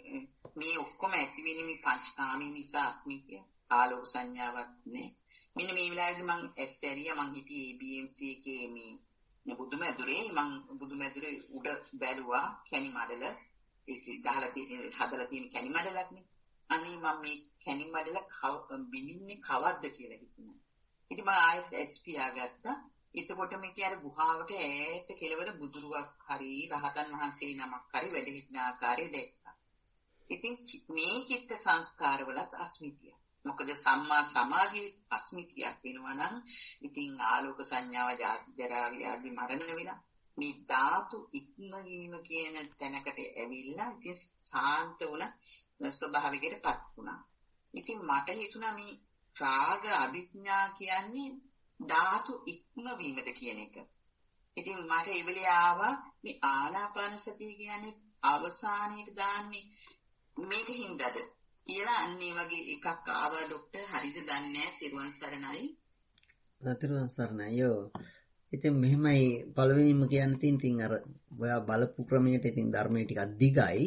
මේ ඔක්කොම ඇති වෙන්නේ මේ පංචකාමී නිසා අස්මිතිය ආලෝක සංඥාවක් නේ. මෙන්න මේ වෙලාවේදී මම ඇස්සරියා මං හිටියේ BMC එකේ මේ බුදුමැදුරේ උඩ බැලුවා කැණි මඩල ඒකේ ගහලා තියෙන හදලා තියෙන කැණි මඩලක් නේ. අනේ මම මේ කැණි මඩල බිනින්නේ කවද්ද කියලා හිතුණා. ඉතින් මම ආයෙත් SP ආගත්තා. එතකොට මේකේ අර ගුහාවක ඈත කෙළවර බුදුරුවක් හරි රහතන් වහන්සේ නමක් හරි වැඩ සිටින ආකාරය දැක්කා. ඉතින් මේ චිත්ත සංස්කාරවලත් අස්මිතිය. මොකද සම්මා සමාධියේ අස්මිතියක් වෙනවා නම් ඉතින් ආලෝක සංඥාව ජරා ව්‍යාධි මරණ වෙලා මේ ධාතු ඉක්මවීම කියන තැනකට ඇවිල්ලා ඉතින් සාන්ත වුණ ස්වභාවයකටපත් වුණා. ඉතින් මට හිතුණා මේ රාග අභිඥා කියන්නේ ධාතු ඉක්මවීමද කියන එක. ඉතින් මට ඒ වෙලේ ආවා මේ ආනාපාන සතිය කියන්නේ අවසානයේට දාන්නේ මේක හින්දාද කියලා අන්නේ වගේ එකක් ආවා ડોක්ටර් හරිද දන්නේ නැහැ. තිරුවන් සරණයි. තිරුවන් සරණයි. යෝ. ඉතින් මෙහෙමයි පළවෙනිම කියන්න තියෙන ඉතින් අර ඔයා බලපු ක්‍රමයට ඉතින් ධර්මයේ ටිකක් දිගයි.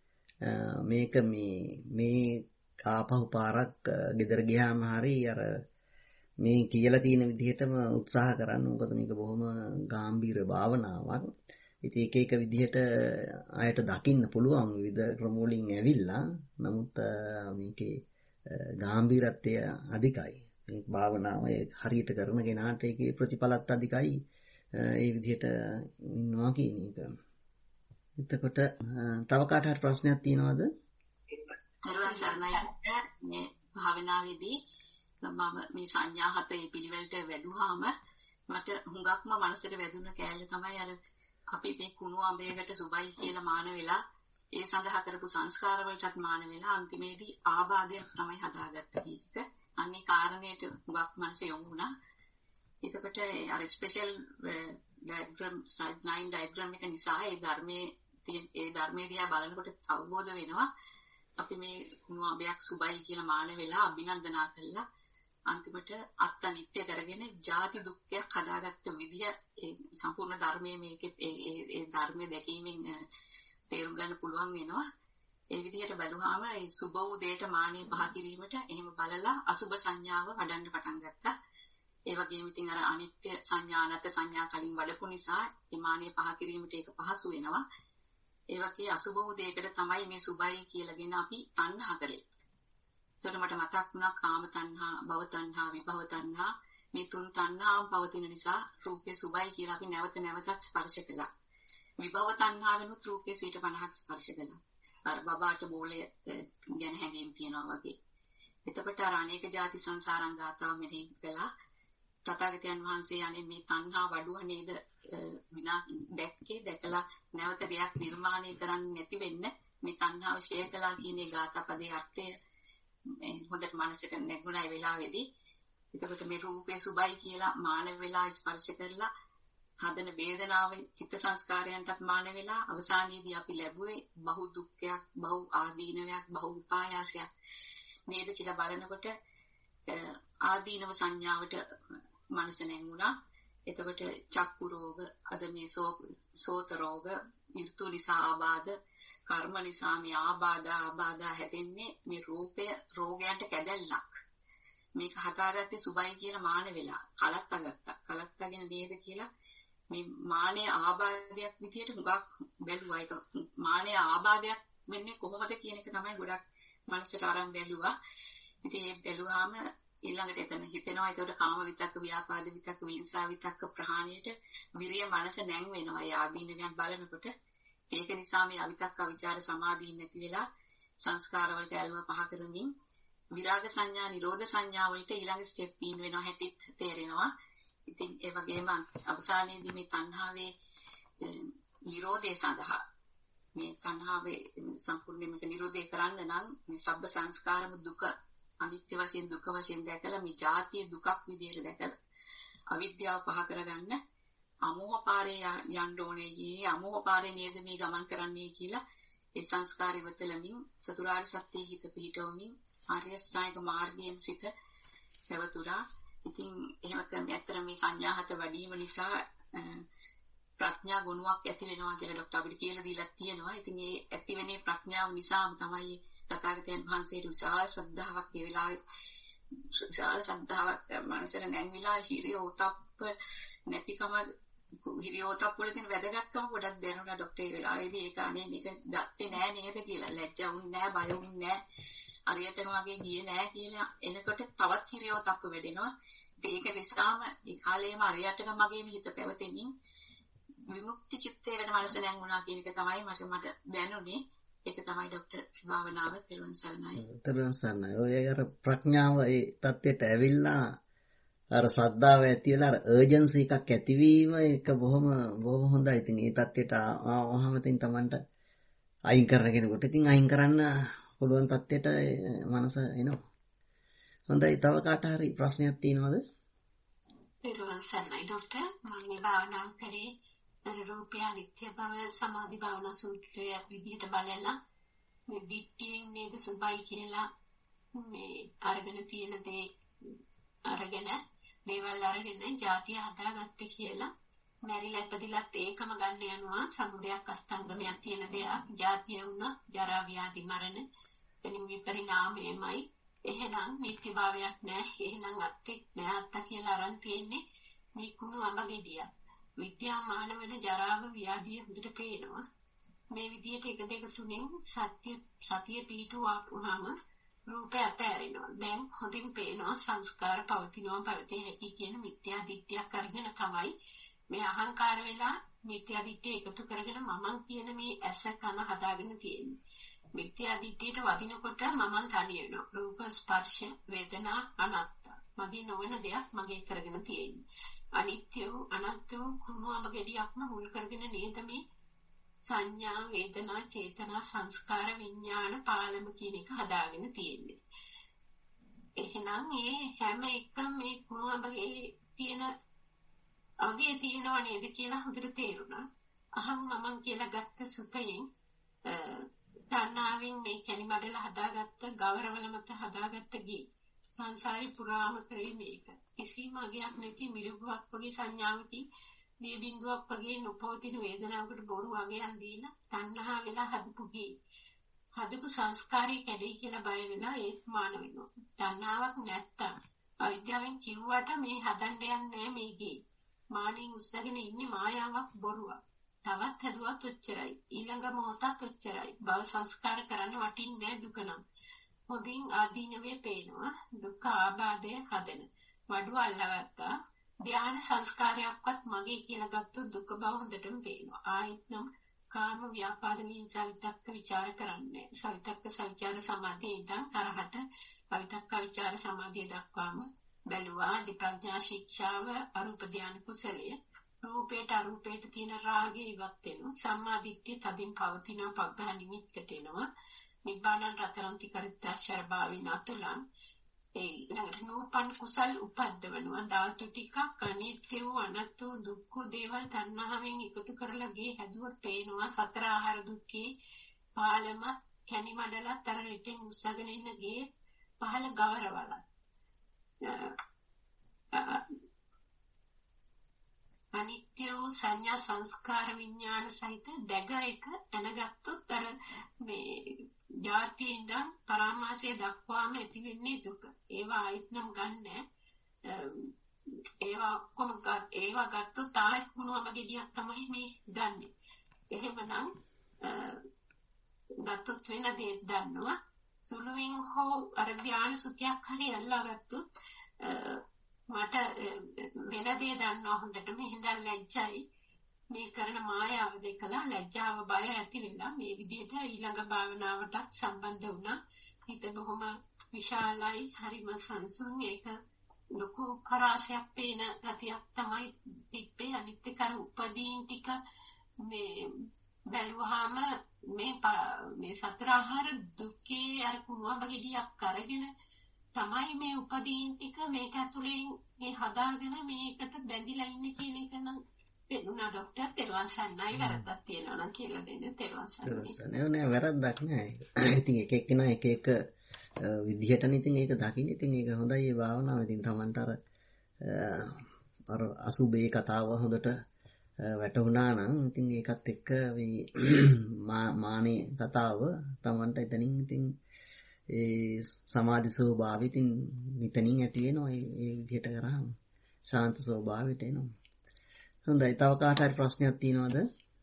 මේක මේ ආපහු පාරක් ගෙදර ගියාම හරි අර මේ කියලා තියෙන විදිහටම උත්සාහ කරන්න. මොකද මේක බොහොම ගැඹීර භාවනාවක්. ඉතින් එක විදිහට ආයත දකින්න පුළුවන් විවිධ ක්‍රම වලින් ඇවිල්ලා. නමුත් මේකේ ගැඹීරත්වය අධිකයි. මේ භාවනාව හරියට කරන කෙනාට ඒකේ ප්‍රතිඵලත් අධිකයි. ඒ විදිහට ඉන්නවා කියන එක. එතකොට තව කාට හරි ප්‍රශ්නයක් තියෙනවද? නිර්වාණ සරණයි. මේ භාවනාවේදී මම මේ සංඥා හතේ පිළිවෙලට වැඩුවාම මට හුඟක්ම මනසට වැදුන කෑල්ල තමයි අර අපි මේ කුණු අඹයකට සුබයි කියලා මාන වෙලා ඒ සඳහා කරපු සංස්කාර වලටත් මාන වෙලා අන්තිමේදී ආබාධයක් තමයි හදාගත්තේ ඒක. අන්නේ කාරණේට හුඟක් මනස යොමු වුණා. එතකොට අර ස්පෙෂල් ඩයග්‍රෑම් ස්ලයිඩ් 9 ඩයග්‍රෑම් එක නිසා ඒ ධර්මයේ දිහා බලනකොට අවබෝධ වෙනවා අපි මේ කුණු අඹයක් සුබයි කියලා මාන වෙලා අභිනන්දනා කළා. අන්තිමට අත්ත නිත්‍ය කරගෙන ජාති දුක්ඛයක් හදාගත්ත විදිය ඒ සම්පූර්ණ ධර්මයේ මේකේ ඒ ධර්මයේ දැකීමෙන් තේරුම් ගන්න පුළුවන් වෙනවා. ඒ විදිහට බලුවාම ඒ සුබ වූ දෙයට මානිය පහ කිරීමට එහෙම බලලා අසුබ සංඥාව වඩන්න පටන් ගත්තා. ඒ වගේම ඉතින් අර අනිත්‍ය සංඥා අනත් සංඥා කලින් වඩපු නිසා ඒ මානිය පහ කිරීමට ඒක පහසු වෙනවා. ඒ වගේ අසුබ වූ දෙයකට තමයි මේ සුබයි කියලාගෙන අපි තණ්හා කරේ. එතකොට මට මතක් වුණා කාම තණ්හා, භව තණ්හා, විභව තණ්හා මේ තුන් තණ්හාම් පවතින නිසා රූපේ සුබයි කියලා අපි නැවත නැවතත් ස්පර්ශ කළා. විභව තණ්හාවෙනුත් රූපේ 50ක් ස්පර්ශ කළා. අර බබාට බෝලේ ගැන හැඟීම් තියනවා වගේ. එතකොට අර අනේක ಜಾති සංසාරං ගාතාව මෙහි කළා. තථාගතයන් වහන්සේ යන්නේ මේ තණ්හා වඩුව නේද දැකලා නැවත දෙයක් නිර්මාණය කරන්න නැති වෙන්න මේ තණ්හාව ෂේ කළා කියන ගාථා පදේ අර්ථය හොඳට මනසට නැගුණා ඒ වෙලාවේදී. එතකොට මේ රූපේ සුබයි කියලා මාන වෙලා ස්පර්ශ කරලා හදන වේදනාවේ චිත්ත සංස්කාරයන්ටත් මාන වෙලා අවසානයේදී අපි ලැබුවේ බහු දුක්ඛයක්, බහු ආදීනවයක්, බහු උපායාසයක් නේද කියලා බලනකොට ආදීනව සංඥාවට මනස නැංගුණා. එතකොට චක්කු රෝග, අද මේ සෝත රෝග, ඍතු නිසා ආබාධ, කර්ම නිසා මේ ආබාධ හැදෙන්නේ මේ රූපය රෝගයන්ට කැදල්ලක්. මේක හදාගත්තේ සුබයි කියලා මාන වෙලා කලත්තගෙන නේද කියලා මේ මානේ ආබාධයක් විදියට හුඟක් බැලුවා. ඒක මානේ ආබාධයක් වෙන්නේ කොහොමද කියන එක තමයි ගොඩක් මනසට අරන් බැලුවා. ඉතින් ඒ බැලුවාම ඊළඟට එතන හිතෙනවා ඒකට කාම විතක්ක ව්‍යාපාද විතක්ක විහිංසා විතක්ක ප්‍රහාණයට විරිය මනස නැං වෙනවා. ඒ ආදීනයන් බලනකොට ඒක නිසා මේ අවිතක්ක විචාර සමාධිය නැති වෙලා සංස්කාර වලට ඇල්ම පහ කරමින් විරාග සංඥා නිරෝධ සංඥා වලට ඊළඟ ස්ටෙප් ඉන් වෙනවා හැටිත් තේරෙනවා. ඉතින් ඒ වගේම අවසානයේදී මේ තණ්හාවේ නිරෝධය සඳහා මේ තණ්හාවේ සම්පූර්ණයෙන්ම නිරෝධය කරන්න නම් මේ සබ්බ සංස්කාරම දුක අනිත්‍ය වශයෙන් දුක වශයෙන් දැකලා මේ ජාතිය දුකක් විදියට දැකලා අවිද්‍යාව පහ කරගන්න අමෝහ පාරේ යන්න ඕනේ. ඊයේ අමෝහ පාරේ නේද මේ ගමන් කරන්නේ කියලා ඒ සංස්කාර ඉවතලමින් චතුරාර්ය සත්‍යයේ හිත පිහිටවමින් ආර්ය ශ්‍රායක මාර්ගයෙන් සිත පැවතුණා. ඉතින් එහෙම කරන්නේ ඇත්තට මේ සංඥා හත වැඩිම නිසා ප්‍රඥා ගුණයක් ඇති වෙනවා කියලා ડોක්ටර් අපිට කියලා දීලා තියෙනවා. ඉතින් ඒ ඇතිවෙනේ ප්‍රඥාව නිසාම තමයි තථාගතයන් වහන්සේට විශාල ශ්‍රද්ධාවක් ඒ වෙලාවේ විශාල ශ්‍රද්ධාවක් මනසට නැංවිලා හිරියෝතප්ප නැතිකම හිරියෝතප්ප වල තියෙන වැදගත්කම ගොඩක් දැනුණා ડોක්ටර් ඒ වෙලාවේදී. ඒක අනේ මේක දත්තේ නෑ නේද කියලා ලැජ්ජවුන් නෑ බයවුන් නෑ අරියටම වගේ ගියේ නෑ කියලා එනකොට තවත් හිරියෝතප්ප වැඩෙනවා. ඒක නිසාම ඒ කාලේම අරියටම මගේම හිත පැවතෙමින් විමුක්ති චිත්තයකට මනස නැංගුණා කියන එක තමයි මට දැනුනේ. ඒක තමයි ડોක්ටර් භාවනාව. තෙරුවන් සරණයි. තෙරුවන් සරණයි. ඔය අර ප්‍රඥාව ඒ தත්ත්වයට ඇවිල්ලා අර ශ්‍රද්ධාව ඇති වෙලා අර අර්ජන්සි එකක් ඇතිවීම ඒක බොහොම හොඳයි. ඉතින් ඒ தත්ත්වයට ආවම තින් Tamanට අයින් කරන කෙනෙකුට ඉතින් අයින් කරන්න පුළුවන් தත්ත්වයට මනස එනවා. හොඳයි. තව කාට හරි ප්‍රශ්නයක් තියෙනවද? තෙරුවන් සරණයි ડોක්ටර්. මම මේ භාවනාව කරේ රූපය අනිත්‍ය බව සමාධි භාවනා සූත්‍රය විදිහට බලලා මේ දිට්ඨියෙන් නේද සුභයි කියලා මේ අරගෙන තියෙන දේ අරගෙන දේවල් අරගෙන ජාතිය හදාගත්තේ කියලා මැරිලා ඉපදිලත් ඒකම ගන්න යනවා. සමුදයක් අස්තංගමයක් තියෙන දෙයක්. ජාතිය වුණා ජරා ව්‍යාධි මරණ එනින් විපරිණාමයමයි. එහෙනම් නිත්‍යභාවයක් නැහැ. එහෙනම් අත්‍යක් නෑ අත්ත කියලා අරන් තියෙන්නේ මේ කුණු අඹගෙඩියක්. විද්‍යාමාන වෙන ජරාව ව්‍යාධිය හොඳට පේනවා. මේ විදිහට 1 2 3න් සතිය පිටුවාපුවාම රූපය අතහැරෙනවා. දැන් හොඳින් පේනවා සංස්කාර පවතිනවා පැවතේ හැකි කියන මිත්‍යා දිට්ඨියක් අරගෙන තමයි මේ අහංකාර වෙලා මිත්‍යා දිට්ඨිය එකතු කරගෙන මමන් කියන මේ ඇස කන හදාගෙන තියෙන්නේ. මිත්‍යා දිට්ඨියට වදිනකොට මමන් තනි වෙනවා. රූප ස්පර්ශ වේදනා අනාත්ම මගේ නොවන දෙයක් මගේ කරගෙන තියෙන්නේ. අනිත්‍ය වූ අනත්ත වූ කුණුවම ගෙඩියක්ම මුල් කරගෙන නේද මේ සංඥා වේදනා චේතනා සංස්කාර විඥාන පාලම කියන එක හදාගෙන තියෙන්නේ. එහෙනම් මේ හැම එකම මේ කුණුවමගේ තියෙන අගේ තියෙනව නේද කියලා හොඳට තේරුණා. අහං මමන් කියලා ගත්ත සුතයෙන් තණ්හාවෙන් මේ කැණි මඩල හදාගත්ත ගවරවල මත හදාගත්ත ගේ සංසාරේ පුරාම කරේ මේක. කිසිම අගයක් නැති මිරිගුවක් වගේ සංඥාවකින් මේ බිඳුවක් වගේ නොපවතින වේදනාවකට බොරු අගයන් දීලා තණ්හා වෙලා හදපු සංස්කාරي කැඩෙයි කියලා බය වෙලා ඒක මාන වෙනවා. තණ්හාවක් නැත්තම් අවිද්‍යාවෙන් කිව්වට මේ හදන්න යන්නේ මේකේ. මානෙන් උස්සගෙන ඉන්නේ මායාවක් බොරුවක්. තවත් හදුවත් ඔච්චරයි. ඊළඟ මොහොතත් ඔච්චරයි. භව සංස්කාර කරන්න වටින්නේ දුක නම්. හොඳින් ආදීනවේ පේනවා. දුක ආබාධය හදන. වඩුව අල්ලගත්තා. ධ්‍යාන සංස්කාරයක්වත් මගේ කියලා ගත්තොත් දුක බව හොඳටම පේනවා. ආයෙත් නම් කාම ව්‍යාපාද විහිංසා විතක්ක ਵਿਚාර කරන්නේ. සවිතක්ක සංචාර සමාධිය ඉඳන් අරහත අවිතක්ක විචාර සමාධිය දක්වාම බැලුවා. ප්‍රඥා ශික්ෂාව අරූප ධ්‍යාන කුසලය. රූපේට අරූපේට තියෙන රාගය ඉවත් වෙනවා. සම්මා දිට්ඨිය තදින් පවතිනවා. පග්ගහ නිමිත්තට එනවා. නිබ්බානං රතරන්ති කරිත්තක්ෂර භාවින අතුලං ඒ ළඟට නූපන් කුසල් උපද්දවනවා. ධාතු ටිකක් අනිත්‍ය වූ අනත්ත වූ දුක්ඛ දේවල් තණ්හාවෙන් එකතු කරලා ගේ හැදුවත් පේනවා. සතර ආහාර දුක්ඛේ පාලම කැණි මඩලත් අර රිටෙන් උස්සගෙන ඉන්න ගේ පහළ ගවරවල අනිත්‍ය වූ සංඥා සංස්කාර විඥාන සහිත දැග එක දැනගත්තොත් අර මේ ජාතියේ ඉඳන් පරාමාසය දක්වාම ඇති වෙන්නේ දුක. ඒවා ආයෙත් නම් ගන්න. ඒවා ගත්තොත් ආයෙත් මොනවම ගෙඩියක් තමයි මේ ගන්නෙ. එහෙමනම් ගත්තොත් වෙන දේ දන්නවා. සුළුවෙන් හෝ අර ධ්‍යාන සුඛයක් හරි අල්ලාගත්තොත් මට වෙන දේ දන්නවා හොඳටම හින්දා ලැජ්ජයි මේ කරන මායාව දෙකලා ලැජ්ජාව බය ඇති වෙලා මේ විදිහට ඊළඟ භාවනාවට සම්බන්ධ වුණා. හිත බොහොම විශාලයි, හරිම සංසුන්. ඒක ලොකු කරාසයක් පේන ගතියක් තමයි තිබ්බේ. අනිත් එක උපදීන් ටික මේ බැලුවාම මේ සතර ආහාර දුකේ අර කුණුවඹ ගෙඩියක් අරගෙන තමයි මේ උපදීන් ටික මේක ඇතුලේ මේ හදාගෙන මේකට බැඳිලා ඉන්නේ කියන එක නම් පෙනුණා. ડોක්ටර් තෙරුවන් සරණයි. වැරද්දක් තියෙනවා නම් කියලා දෙන්න. තෙරුවන් සරණයි. නෑ වැරද්දක් නෑ. ඉතින් එක එක්කෙනා එක එක විදිහටනේ ඉතින් ඒක දකින්න. ඉතින් ඒක හොඳයි ඒ භාවනාව. ඉතින් Tamanට අර අසුබේ කතාව හොඳට වැටුණා නම් ඉතින් ඒකත් එක්ක මේ මානේ කතාව Tamanට එතනින් ඉතින් ඒ සමාධි ස්වභාවය ඉතින් නිතනින් ඇති වෙනවා. ඒ විදිහට කරාම ශාන්ත ස්වභාවයට එනවා. හොඳයි. තව කාට හරි ප්‍රශ්නයක් තියෙනවද?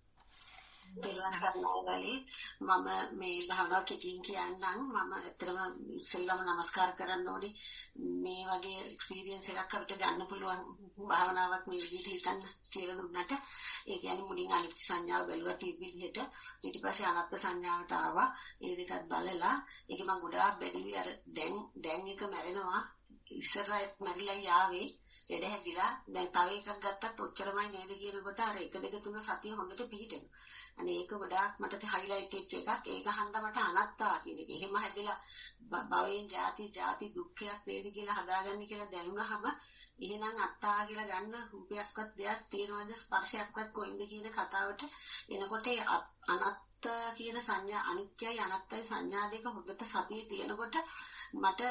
මම මේ භාවනාව කිකින් කියන්නම්. මම ඇත්තටම ඉස්සෙල්ලාම නමස්කාර කරන්න ඕනේ. මේ වගේ එක්ස්පීරියන්ස් එකක් අපිට ගන්න පුළුවන් භාවනාවක් මේ විදිහට හිතන්න කියලා දුන්නට ඒ කියන්නේ මුලින් අනිත්‍ය සංඥාව බැලුවා ටීවී විදිහට ඊට පස්සේ අනාත්ම සංඥාවට ආවා. ඒ දෙකත් බලලා ඒක මම ගොඩාක් බැලුවේ. අර දැන් එක මැරෙනවා ඉස්සරහට මැරිලා යාවේ ලෙඩ හැදිලා දැන් තව එකක් ගත්තත් ඔච්චරමයි නේද කියනකොට අර 1 2 3 සතිය හොඳට පිහිටෙනවා. අනේ ඒක ගොඩාක් මට හයිලයිට් වෙච්ච එකක්. ඒක හන්දා මට අනත්තා කියන එක. එහෙම හැදිලා භවයෙන් ಜಾති දුක්ඛයක් වේද කියලා හදාගන්න කියලා දැනුණාම එහෙනම් අත්තා කියලා ගන්න රූපයක්වත් දෙයක් තියෙනවද ස්පර්ශයක්වත් කොයින්ද කියන කතාවට එනකොට අනත්ත කියන සංඥා අනිත්‍යයි අනත්තයි සංඥා දෙක හොඳට සතියේ තියෙනකොට මට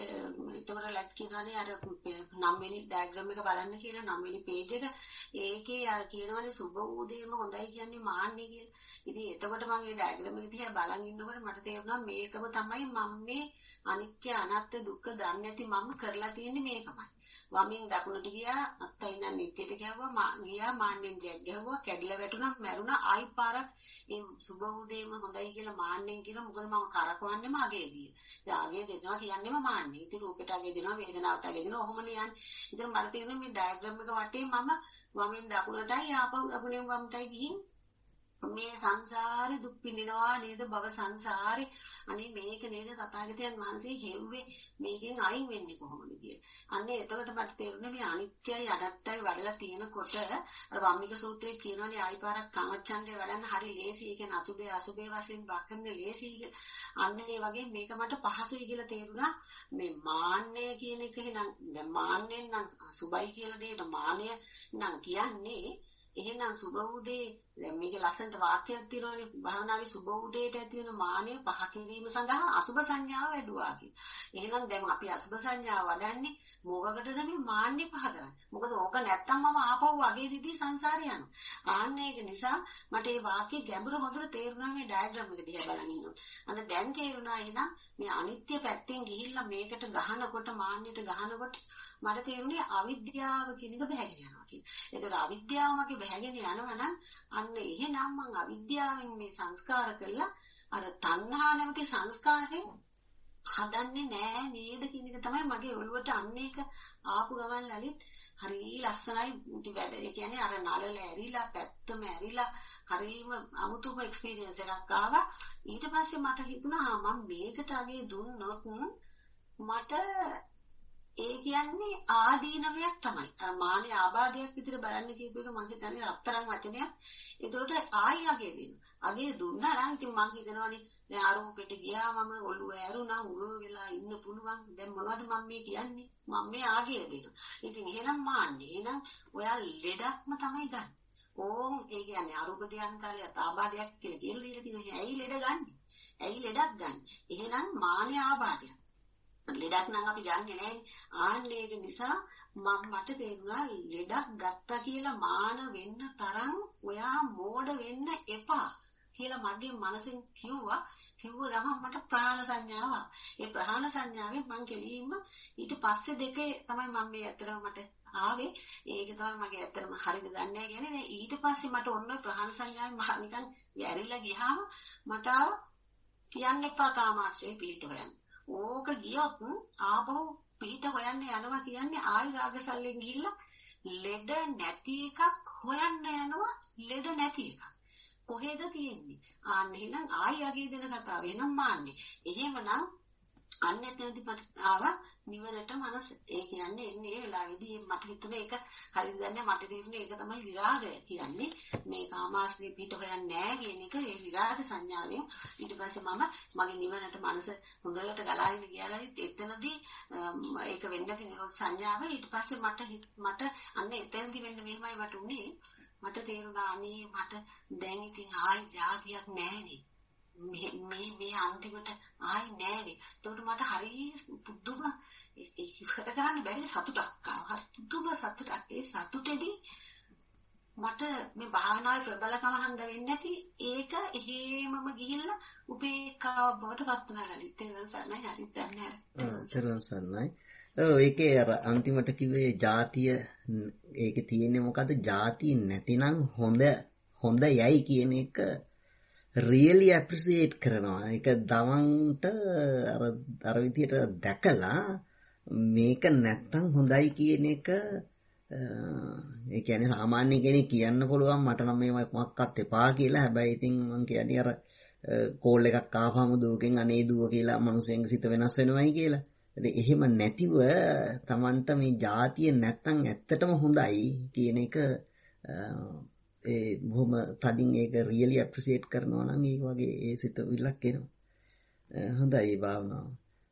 ඒතකොට ලැට් කියනවානේ අර 9 වෙනි ඩයග්‍රෑම් එක බලන්න කියලා 9 වෙනි පේජ් එක ඒකේ අර කියනවානේ සුබ උදේම හොඳයි කියන්නේ මාන්නේ කියලා. ඉතින් එතකොට මම මේ ඩයග්‍රෑම් එක දිහා බලන් ඉන්නකොට මට තේරුණා මේකම තමයි මම මේ අනිත්‍ය අනාත්ම දුක්ඛ දන්නේ නැති මම කරලා තියෙන්නේ මේකමයි. වමින් දකුණට ගියා අත්තයි නම් නිත්‍යට ගියාවා ගියා මාන්නෙන් ජැක් ගැහුවා කැඩිලා වැටුණා මැරුණා ආයි පාරක් ඒ සුබ උදේම හොඳයි කියලා මාන්නෙන් කියලා මොකද මම කරකවන්නේම අගේදී. ඒ අගේ දෙනවා කියන්නේම මාන්නේ. ඉතින් රූපයට අගේ දෙනවා වේදනාවට අගේ දෙනවා ඔහොමනේ යන්නේ. ඉතින් මට තේරෙන්නේ මේ ඩයග්‍රෑම් එක වටේ මම වමින් දකුණටයි ආපහු දකුණෙන් වමටයි ගිහින් මේ සංසාරේ දුක් විඳිනවා නේද භව සංසාරේ අනේ මේක නේද තථාගතයන් වහන්සේ හෙව්වේ මේකෙන් අයින් වෙන්නේ කොහොමද කියලා. අන්නේ එතකොට මට තේරුණේ මේ අනිත්‍යයි අනත්තයි වඩලා තියෙනකොට අර වම්මික සූත්‍රයේ කියනවානේ ආයිපාරක් කාමච්ඡන්දේ වඩන්න හරි ලේසි. ඒ කියන්නේ අසුබේ වශයෙන් බක්කන්නේ ලේසි කියලා. අන්න ඒ වගේ මේක මට පහසුයි කියලා තේරුණා. මේ මාන්නය කියන එක එහෙනම් දැන් මාන්නෙන් නම් සුබයි කියලා දෙයට මානය නම් කියන්නේ එහෙනම් සුබ උදේ දැන් මේකේ ලස්සනට වාක්‍යයක් තියෙනවානේ භාවනාවේ සුබ උදේට ඇති වෙන මානය පහ කිරීම සඳහා අසුබ සංඥාව වැඩුවා කියලා. එහෙනම් දැන් අපි අසුබ සංඥාව වඩන්නේ මොකකටද මේ මාන්නේ පහ කරන්නේ? මොකද ඕක නැත්තම් මම ආපහු වගේ දිදී සංසාරේ යනවා. ආන්න ඒක නිසා මට මේ වාක්‍යයේ ගැඹුර හොඳට තේරුණා මේ ඩයග්‍රෑම් එක දිහා බලන් ඉන්නකොට. අන්න දැන් තේරුණා එහෙනම් මේ අනිත්‍ය පැත්තෙන් ගිහිල්ලා මේකට ගහනකොට මාන්නයට ගහනකොට මට තේරුණේ අවිද්‍යාව කියන එක බැහැගෙන යනවා කියලා. ඒතර අවිද්‍යාව මගේ බැහැගෙන යනවා නම් අන්න එහෙනම් මං අවිද්‍යාවෙන් මේ සංස්කාර කළා අර තණ්හා නැමැති සංස්කාරේ හදන්නේ නෑ නේද කියන එක තමයි මගේ ඔළුවට අන්න ඒක ආපු ගමන් ලලිත් හරි ලස්සනයි මුටි වැඩ. ඒ කියන්නේ අර නලල ඇරිලා පැත්තම ඇරිලා හරිම අමුතුම එක්ස්පීරියන්ස් එකක් ආවා. ඊට පස්සේ මට හිතුණා මම මේකට අගේ දුන්නොත් මට ඒ කියන්නේ ආදීනවයක් තමයි. මානේ ආබාධයක් විතර බලන්න කියපු එක මම හිතන්නේ අත්තරන් වචනයක්. ඒකට ආයි අගේ දෙනවා. අගේ දුන්නා නම් ඉතින් මම හිතනවානේ දැන් ආරෝපෙට ගියා මම ඔළුව ඇරුණා උගව වෙලා ඉන්න පුළුවන්. දැන් මොනවද මම මේ කියන්නේ? මම මේ ආගේ දෙනවා. ඉතින් එහෙනම් මාන්නේ. එහෙනම් ඔයා ලෙඩක්ම තමයි ගන්න. ඕම් ඒ කියන්නේ අරූප ධ්‍යාන කාලේ ආබාධයක් කියලා දීලා තියෙනවා. ඇයි ලෙඩ ගන්නෙ? ඇයි ලෙඩක් ගන්නෙ? එහෙනම් මානේ ආබාධයක්. ලෙඩක් නම් අපි ගන්නෙ නැහැ. ආන්නේක නිසා මට තේරුණා ලෙඩක් ගත්තා කියලා මාන වෙන්න තරම් ඔයා මෝඩ වෙන්න එපා කියලා මගේ මනසෙන් කිව්වා ගමන් මට ප්‍රාණ සංඥාව. ඒ ප්‍රාණ සංඥාවෙන් මං කෙලින්ම ඊට පස්සේ දෙකේ තමයි මම මේ ඇත්තටම මට ආවේ. ඒක තමයි මගේ ඇත්තටම හරිද දන්නේ නැහැ කියන්නේ. ඊට පස්සේ මට ඔන්න ප්‍රාණ සංඥාවෙන් නිකන් ඇරිලා ගියාම මට කියන්න එපා කාමාශ්‍රේ පිළිට හොයන්න. ඕක ගියොත් ආපහු පිට හොයන්න යනවා කියන්නේ ආයි රාගසල්ලෙන් ගිහිල්ලා ලෙඩ නැති එකක් හොයන්න යනවා ලෙඩ නැති එකක්. කොහෙද තියෙන්නේ? ආන්න එහෙනම් ආයි යගේ දෙන කතාව එනම් මාන්නේ. එහෙමනම් අන්නතේදී මට ආවා නිවරට මනස. ඒ කියන්නේ එන්නේ ඒ වෙලාවේදී මට හිතුනේ ඒක හරිද දන්නේ මට තේරුනේ ඒක තමයි විරාගය කියන්නේ. මේ කාමාශ්‍රේ පිට හොයන්නේ නැහැ කියන එක ඒ විරාග සංඥාවෙන් ඊට පස්සේ මම මගේ නිවරට මනස හොඳට ගලාගෙන ගියාලා එතනදී ඒක වෙන්නේ නැති නිරෝධ සංඥාව ඊට පස්සේ මට අන්න එතනදී වෙන්න මෙහෙමයි මට උනේ. මට තේරුණා අනේ මට දැන් ඉතින් ආයි જાතියක් නැහැනේ. මේ අන්තිමට ආයි නෑනේ. ඒකට මට හරි පුදුම ඉවර ගන්න බැරි සතුටක් ආවා. හරි පුදුම සතුටක්. ඒ සතුටේදී මට මේ භාවනාවේ ප්‍රබලකම හන්ද වෙන්නේ නැති ඒක එහෙමම ගිහිල්ලා උපේක්ඛාව බවට පත් වුණා. ඊට සරණයි හරි දැන් තෙරුවන් සරණයි. ඒකේ අර අන්තිමට කිව්වේ ಜಾතිය ඒකේ තියෙන්නේ මොකද්ද? ಜಾති නැතිනම් හොඳ යයි කියන එක really appreciate කරනවා. ඒක දවන්ට අර විදියට දැකලා මේක නැත්තම් හොඳයි කියන එක ඒ කියන්නේ සාමාන්‍ය කෙනෙක් කියන්න පුළුවන් මට නම් මේක මොකක්වත් එපා කියලා. හැබැයි ඉතින් මං කියන්නේ අර කෝල් එකක් ආවම දුවකින් අනේ දුව කියලා මිනිස්සුන්ගේ සිත වෙනස් වෙනවයි කියලා. ඉතින් එහෙම නැතිව Tamanට මේ ಜಾතිය නැත්තම් ඇත්තටම හොඳයි කියන එක ඒ බොහොම තදින් ඒක really appreciate කරනවා නම් ඒක වගේ ඒ සිතුවිල්ලක් එනවා. හොඳයි භාවනාව.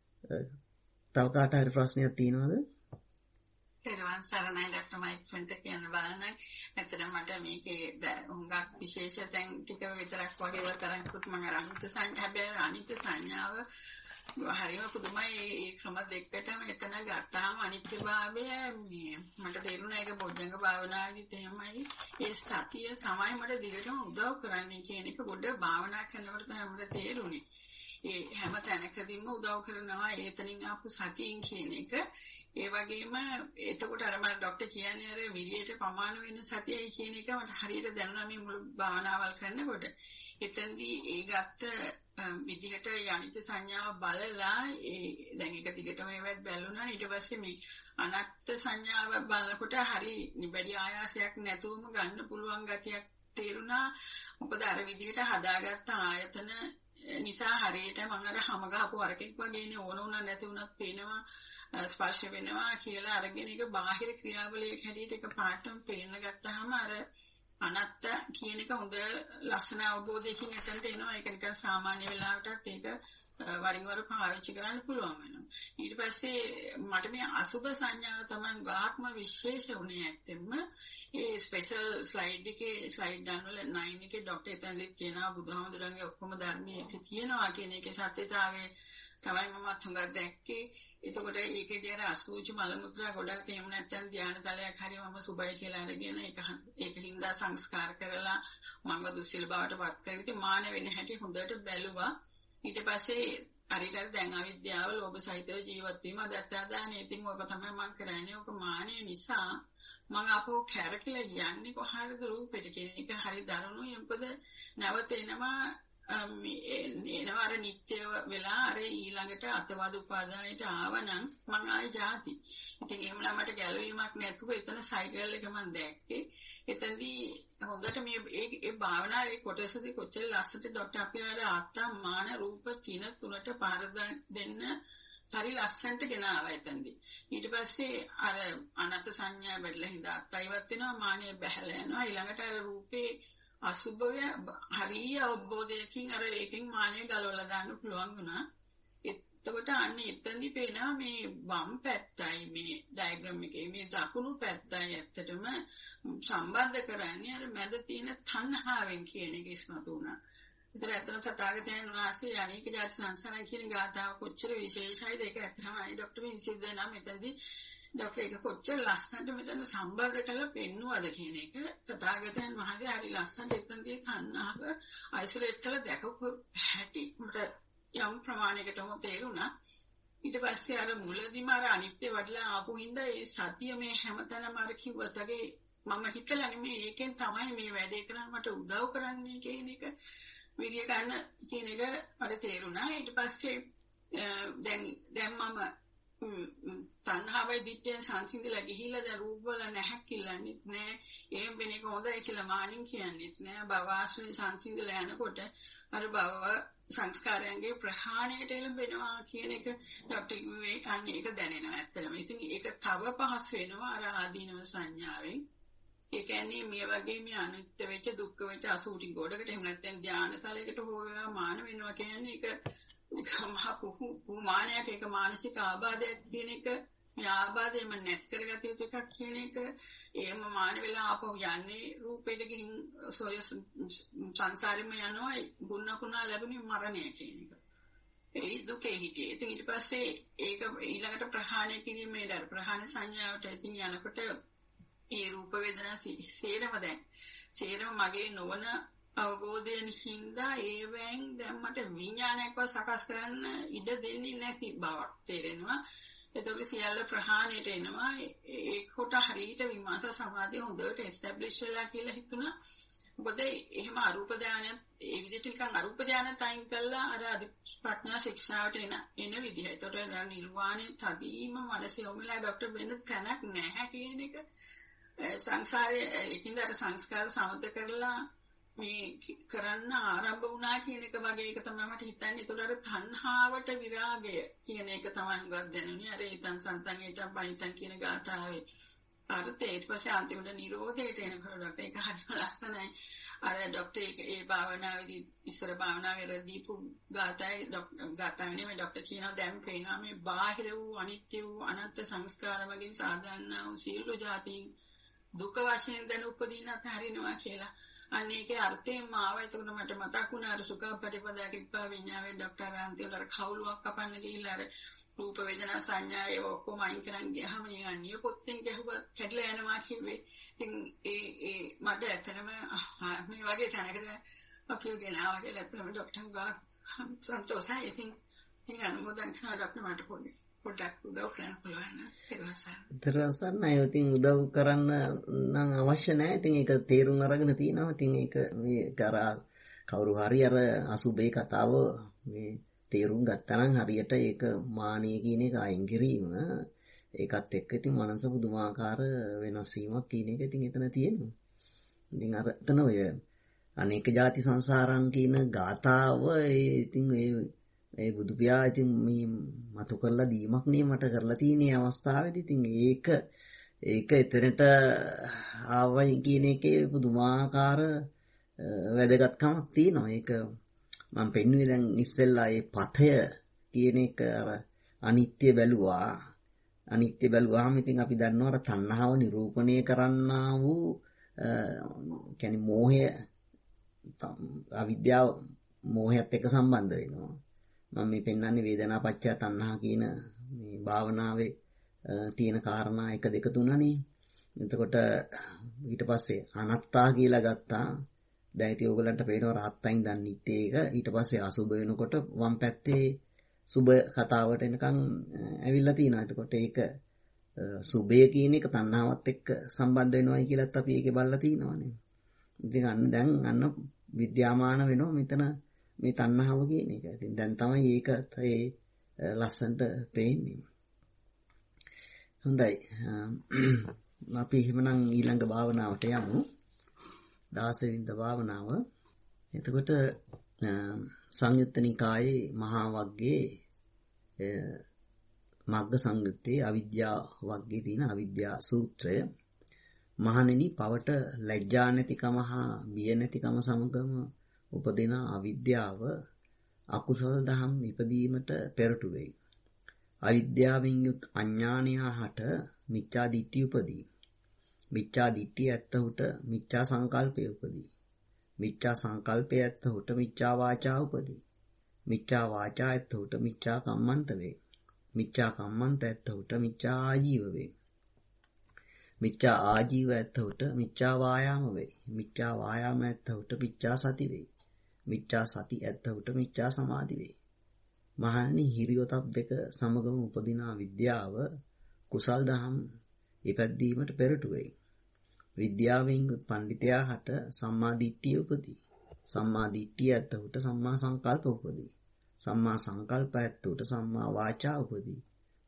තව කාට හරි ප්‍රශ්නයක් තියෙනවද? තෙරුවන් සරණයි ඩොක්ටර් මයික් ෆ්‍රන්ට් කියන බලන්න. ඇත්තටම මට මේකේ හුඟක් විශේෂ තැන් ටික විතරක් වගේ වතරක්කුත් මම අනිත්‍ය සංඥා හැබැයි අනිත්‍ය සංඥාව හරිම පුදුමයි. ඒ ක්‍රම දෙකටම එතන ගත්තාම අනිත්‍යභාවය මට තේරුණා ඒක බොජ්ජංග භාවනාවේදීත් එහෙමයි. ඒ සතිය තමයි මට දිගටම උදව් කරන්නේ කියන එක පොඩ්ඩ භාවනා කරනකොට තමයි මට තේරුනේ. ඒ හැම තැනකදීම උදව් කරනවා එතනින් ආපු සතියින් කියන එක. ඒ වගේම එතකොට අර මම ડોක්ටර් කියන්නේ අර විරියට ප්‍රමාණ වෙන සතියයි කියන එක මට හරියට දැනුණා මේ මුළු භාවනාවල් කරනකොට. එතෙන්දී ඒ ගත්ත විදිහට යනිත සංඥාව බලලා ඒ දැන් එක දිගටම ඒවත් බැලුණා. ඊට පස්සේ මේ අනත්ත් සංඥාව බලනකොට හරි නිබැරි ආයාසයක් නැතුවම ගන්න පුළුවන් ගතියක් තේරුණා. මොකද අර විදිහට හදාගත්ත ආයතන නිසා හරියට මම අර හැම ගහපු වරකෙක් වගේනේ ඕන උනත් නැති උනත් පේනවා ස්පර්ශ වෙනවා කියලා අරගෙන ඒක බාහිර ක්‍රියාවලියක හැටියට එක පාටම පේන්න ගත්තාම අර අනත්ත කියන එක හොඳ ලස්සන අවබෝධයකින් එතනට එනවා. ඒක නිකන් සාමාන්‍ය වෙලාවටත් ඒක වරින් වර පාවිච්චි කරන්න පුළුවන් වෙනවා. ඊට පස්සේ මට මේ අසුබ සංඥාව තමයි ගාක්ම විශේෂ උනේ ඇත්තෙම. ඒ ස්පෙෂල් ස්ලයිඩ් එකේ ස්ලයිඩ් ඩවුන් වල 9 එකේ ડોක්ටර් එතනදිත් කියනවා බුදුහාමුදුරන්ගේ ඔක්කොම ධර්මයේ තියෙනවා කියන එකේ සත්‍යතාවය තමයි මමත් හුඟක් දැක්කේ. එතකොට ඒකේදී අර අසූචි මල මුත්‍රා ගොඩක් එහෙම නැත්නම් ධානතලයක් හරි මම සුබයි කියලා අරගෙන ඒක හින්දා සංස්කාර කරලා මම දුස්සීල බවට පත් කරවිති මාන වෙන හැටි හොඳට බැලුවා. ඊට පස්සේ හරියට දැන් අවිද්‍යාව ලෝභ සහිතව ජීවත් වීම දැත්තාදානේ. ඉතින් ඔක තමයි මම කරන්නේ. ඔක මානෙ නිසා මම අපෝ කැරකිලා යන්නේ කොහාටද රූපෙට කියන එක හරි දරුණුයි. මොකද නැවත එනවා එනවා අර නිත්‍යව වෙලා අර ඊළඟට අතවද උපාදානයට ආවනම් මං ආයි ಜಾති. ඉතින් එහෙමනම් මට ගැලවීමක් නැතුව එතන සයිකල් එක මම දැක්කේ. එතනදී හොඳට මේ ඒ භාවනාවේ කොටසදී කොච්චර ලස්සනට ડોක්ටර් අපි අර ආත්ම මාන රූප කින තුනට පාර දෙන්න හරි ලස්සනට ගෙනාවා එතනදී. ඊට පස්සේ අර අනත් සංඥා වැඩිලා හින්දා අත්යිවත් වෙනවා මානෙ බැහැලා යනවා. ඊළඟට අර රූපේ අසුභය හරිය අවබෝධයකින් අර ඒකෙන් මානෙ ගලවලා දාන්න පුළුවන් වුණා. එතකොට අන්නේ එතනදි පේනවා මේ වම් පැත්තයි මේ ඩයග්‍රෑම් එකේ මේ දකුණු පැත්තයි ඇත්තටම සම්බන්ධ කරන්නේ අර මැද තියෙන තණ්හාවෙන් කියන එක ඉස්මතු වුණා. ඒතර ඇත්තම තථාගතයන් වහන්සේ අනේක ජාති සංසාරය කියන ගාථාව කොච්චර විශේෂයිද ඒක ඇත්තම අයි ડોක්ටර් වින්සිද්ද නම් එතනදී ડોක්ටර් එක කොච්චර ලස්සනට මෙතන සම්බන්ධ කරලා පෙන්නුවද කියන එක තථාගතයන් වහන්සේ හරි ලස්සනට එතනදී තණ්හාව අයිසොලේට් කරලා දැකපු හැටි මට යම් ප්‍රමාණයකටම තේරුණා. ඊට පස්සේ අර මුලදීම අර අනිත්‍ය වඩලා ආපු හින්දා ඒ සතිය මේ හැමතැනම අර කිව්වතගේ මම හිතලා නෙමෙයි ඒකෙන් තමයි මේ වැඩේ කරන්න මට උදව් කරන්නේ කියන එක විදිය ගන්න කියන එක මට තේරුණා. ඊට පස්සේ දැන් මම තණ්හාවයි දිට්ඨිය සංසිඳිලා ගිහිල්ලා දැන් රූප වල නැහැ කියලානෙත් නෑ. එහෙම වෙන එක හොඳයි කියලා මානින් කියන්නේත් නෑ. භව ආශ්‍රේ සංසිඳිලා යනකොට අර භව සංස්කාරයන්ගේ ප්‍රහාණයට එළඹෙනවා කියන එක ડોක්ටර් කිව්වේ අන්න ඒක දැනෙනවා ඇත්තටම. ඉතින් ඒක තව පහසු වෙනවා අර ආදීනව සංඥාවෙන්. ඒ කියන්නේ මේ වගේ මේ අනිත්‍ය වෙච්ච දුක්ඛ වෙච්ච අසූටි ගොඩකට එහෙම නැත්නම් ධානතලයකට හෝ වේවා මාන වෙනවා කියන්නේ ඒක මහ පුහු මානයක් ඒක මානසික ආබාධයක් කියන එක මේ ආබාධයම නැති කරගatiya යුතු එකක් කියන එක එහෙම මාන වෙලා ආපහු යන්නේ රූපෙට ගිහින් සෝය සංසාරෙම යනවා ගුණකුණා ලැබුණේ මරණය කියන එක. ඒ දුකේ හිටියේ. ඉතින් ඊට පස්සේ ඒක ඊළඟට ප්‍රහාණය කිරීමේ дар ප්‍රහාණ සංඥාවට ඉතින් යනකොට ඒ රූප වේදනා සේරම මගේ නොවන අවබෝධයෙන් හින්දා ඒවෙන් දැන් මට විඥානයක්ව සකස් කරන්න ඉඩ දෙන්නේ නැති බවක් තේරෙනවා. එතකොට සියල්ල ප්‍රහාණයට එනවා. ඒකට හරියට විමර්ශ සමාධිය හොඳට එස්ටැබ්ලිෂ් වෙලා කියලා හිතුණා. මොකද එහෙම අරූප ධානයත් ඒ විදිහට නිකන් අරූප ධානයත් අයින් කළා අර ප්‍රඥා ශික්ෂාවට එන විදිහ. ඒතකොට නිර්වාණය තදීම මනස යොමුලා ડોක්ටර් වෙන තැනක් නැහැ කියන එක සංසාරයේ එකින්ද අර සංස්කාර සමත කරලා මේ කරන්න ආරම්භ වුණා කියන එක වගේ එක තමයි මට හිතන්නේ. ඒතකොට අර තණ්හාවට විරාගය කියන එක තමයි හුඟක් දැනුනේ. අර ඊතන් සන්තන් ඊටම් පයිතන් කියන ගාථාවේ අර්ථය. ඊට පස්සේ අන්තිමට නිරෝධයට එනකොට ඒක හරිම ලස්සනයි. අර ડોක්ටර් ඒ භාවනාවේදී ඉස්සර භාවනාවේ දීපු ගාථාවේ මේ ડોක්ටර් කියනවා දැන් පේනවා මේ බාහිර වූ අනිත්‍ය වූ අනන්ත සංස්කාර වලින් සාධාරණ වූ සියලු જાති දුක වශයෙන් දැන උපදින්නත් හරිනවා කියලා. අන්න ඒකේ අර්ථයෙන් ආව. එතකොට මට මතක් වුණා අර සුඛපටිපදා කිප්පා විඤ්ඤාවේ ડોක්ටර් අන්තිමට කවුලුවක් කපන්න ගිහිල්ලා අර රූප වේදනා සංඥා ඒ ඔක්කොම අයින් කරන් ගියාම නිය පොත්තෙන් ගැහුව කැඩලා යනවා කිව්වේ. ඉතින් ඒ මට ඇත්තටම මේ වගේ තැනකට අපිව ගෙනාවා කියලා ඇත්තටම ડોක්ටර් ගා සන්තෝෂයි. ඉතින් අනුමෝදන් කරනවා ડોක්ටර් මට පොඩ්ඩක් උදව් කරන්න පුළුවන් නේද? ඉතින් උදව් කරන්න නම් අවශ්‍ය නැහැ. ඉතින් ඒක තේරුම් අරගෙන තියෙනවා. ඉතින් ඒක මේ කවුරු හරි අර අසුබේ කතාව මේ තේරුම් ගත්තා නම් හරියට ඒක මානිය කියන එක අයින් කිරීම ඒකත් එක්ක ඉතින් මනස පුදුමාකාර වෙනස් වීමක් කියන එක ඉතින් එතන තියෙනවා. ඉතින් අර එතන ඔය අනේක ಜಾති සංසාරං කියන ගාථාව ඉතින් ඒ බුදු පියා ඉතින් මේ මතු කරලා දීමක් නේ මට කරලා තියෙන අවස්ථාවේදී ඉතින් ඒක එතනට ආවයි කියන එකේ පුදුමාකාර වැදගත්කමක් තියෙනවා. ඒක මම පෙන්වුවේ දැන් ඉස්සෙල්ලා ඒ පතය කියන එක අර අනිත්‍ය බැලුවා. අනිත්‍ය බැලුවාම ඉතින් අපි දන්නවා අර තණ්හාව නිරූපණය කරන්නා වූ කියන්නේ මෝහය අවිද්‍යාව මෝහයත් එක්ක සම්බන්ධ වෙනවා. මම මේ පෙන්වන්නේ වේදනා පත්‍ය තණ්හා කියන මේ භාවනාවේ තියෙන කාරණා 1 2 3නේ. එතකොට ඊට පස්සේ අනත්තා කියලා ගත්තා. දැන් ඉතින් ඕගලන්ට පේනවා රහත්තයින් දන්නිත් ඒක. ඊට පස්සේ අසුබ වෙනකොට වම් පැත්තේ සුබ කතාවට එනකන් ඇවිල්ලා තියෙනවා. එතකොට ඒක සුබය කියන එක තණ්හාවත් එක්ක සම්බන්ධ වෙනවයි කියලාත් අපි ඒකේ බලලා තියෙනවානේ. ඉතින් අන්න විද්‍යාමාන වෙනවා මෙතන මේ තණ්හාව කියන එක. ඉතින් දැන් තමයි ඒක ඒ ලස්සනට පේන්නේ. හොඳයි. අපි එහෙමනම් ඊළඟ භාවනාවට යමු. 16 වෙනි භාවනාව. එතකොට සංයුත්ත නිකායේ මහා වග්ගයේ මග්ග සංයුත්තේ අවිද්‍යා වග්ගයේ තියෙන අවිද්‍යා සූත්‍රය මහණෙනි පවට ලැජ්ජා නැතිකම හා බිය නැතිකම සමගම උපදින අවිද්‍යාව අකුසල දහම් ඉපදීමට පෙරටු වෙයි. අවිද්‍යාවෙන් යුත් අඥානය හට මිච්ඡා දිට්ඨිය උපදී. මිච්ඡා දිට්ඨිය ඇත්තහුට මිච්ඡා සංකල්පය උපදී. මිච්ඡා සංකල්පය ඇත්තහුට මිච්ඡා වාචා උපදී. මිච්ඡා වාචා ඇත්තහුට මිච්ඡා කම්මන්ත වේ. මිච්ඡා කම්මන්ත ඇත්තහුට මිච්ඡා ආජීව වේ. මිච්ඡා ආජීව ඇත්තහුට මිච්ඡා වායාම වේ. මිච්ඡා වායාම ඇත්තහුට මිච්ඡා සති වේ. මිච්ඡා සති ඇත්තහුට මිච්ඡා සමාධි වේ. මහණනි හිරියොතප් දෙක සමගම උපදින විද්‍යාව කුසල් දහම් ඉපැද්දීමට පෙරටු වෙයි. විද්‍යාවෙන් පඬිතයා හට සම්මා දිට්ඨිය උපදී. සම්මා දිට්ඨිය ඇත්තහුට සම්මා සංකල්ප උපදී. සම්මා සංකල්ප ඇත්තහුට සම්මා වාචා උපදී.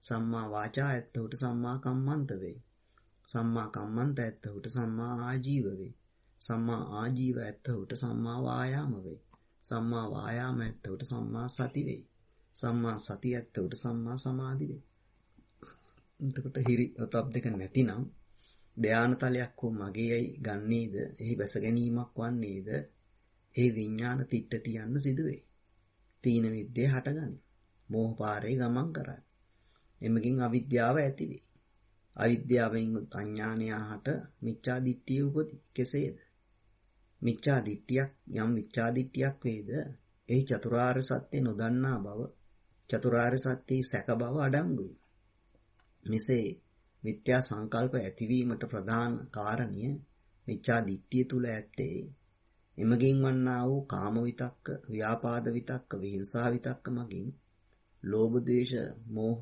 සම්මා වාචා ඇත්තහුට සම්මා කම්මන්ත වේ. සම්මා කම්මන්ත ඇත්තහුට සම්මා ආජීව වේ. සම්මා ආජීව ඇත්තහුට සම්මා වායාම වේ. සම්මා වායාම ඇත්තහුට සම්මා සති වේ. සම්මා සති ඇත්තහුට සම්මා සමාධි වේ. එතකොට හිරි ඔතප් දෙක නැතිනම් ධානතලයක් හෝ මගේයි ගන්නේද? එහි බැස ගැනීමක් වන්නේද? ඒ විඥාන තිට්ඨ තියන්න සිදුවේ. තීන විද්‍යාව හටගනී. මෝහ පාරේ ගමන් කරයි. එමගින් අවිද්‍යාව ඇති වේ. අවිද්‍යාවෙන් අඥානයාට මිච්ඡා දිට්ඨිය උපදී. කෙසේද? මිච්ඡා දිට්ඨියක් යම් මිච්ඡා දිට්ඨියක් වේද? එහි චතුරාර්ය සත්‍ය නොදන්නා බව, චතුරාර්ය සත්‍යයේ සැක බව අඩංගුයි. මෙසේ මිත්‍යා සංකල්ප ඇතිවීමට ප්‍රධාන කාරණිය මිච්ඡා දිට්ඨිය තුල ඇත්තේ එමගින් වන්නා වූ කාම විතක්ක, ව්‍යාපාද විතක්ක, විහිංසා විතක්ක මගින් ලෝභ, ද්වේෂ, මෝහ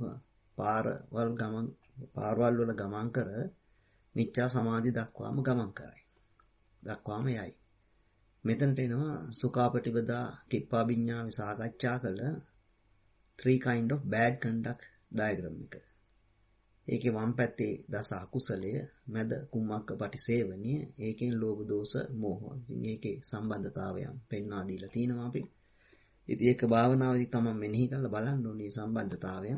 පාරවල් වල ගමන් කර මිච්ඡා සමාධි දක්වාම ගමන් කරයි. දක්වාම යයි. මෙතනට එනවා සුඛාපටිපදා කිප්පාවිඤ්ඤාවි සාකච්ඡා කළ 3 kind of bad conduct diagram එක. ඒකේ වම් පැත්තේ දස අකුසලය, මැද කුම්මක්ක පටිසේවණිය, ඒකෙන් ලෝභ, දෝෂ, මෝහ. ඉතින් ඒකේ සම්බන්ධතාවයන් පෙන්වා දීලා තිනවා අපි. ඉතින් ඒක භාවනාවේදී තමයි මෙනෙහි කරලා බලන්න ඕනේ සම්බන්ධතාවයන්.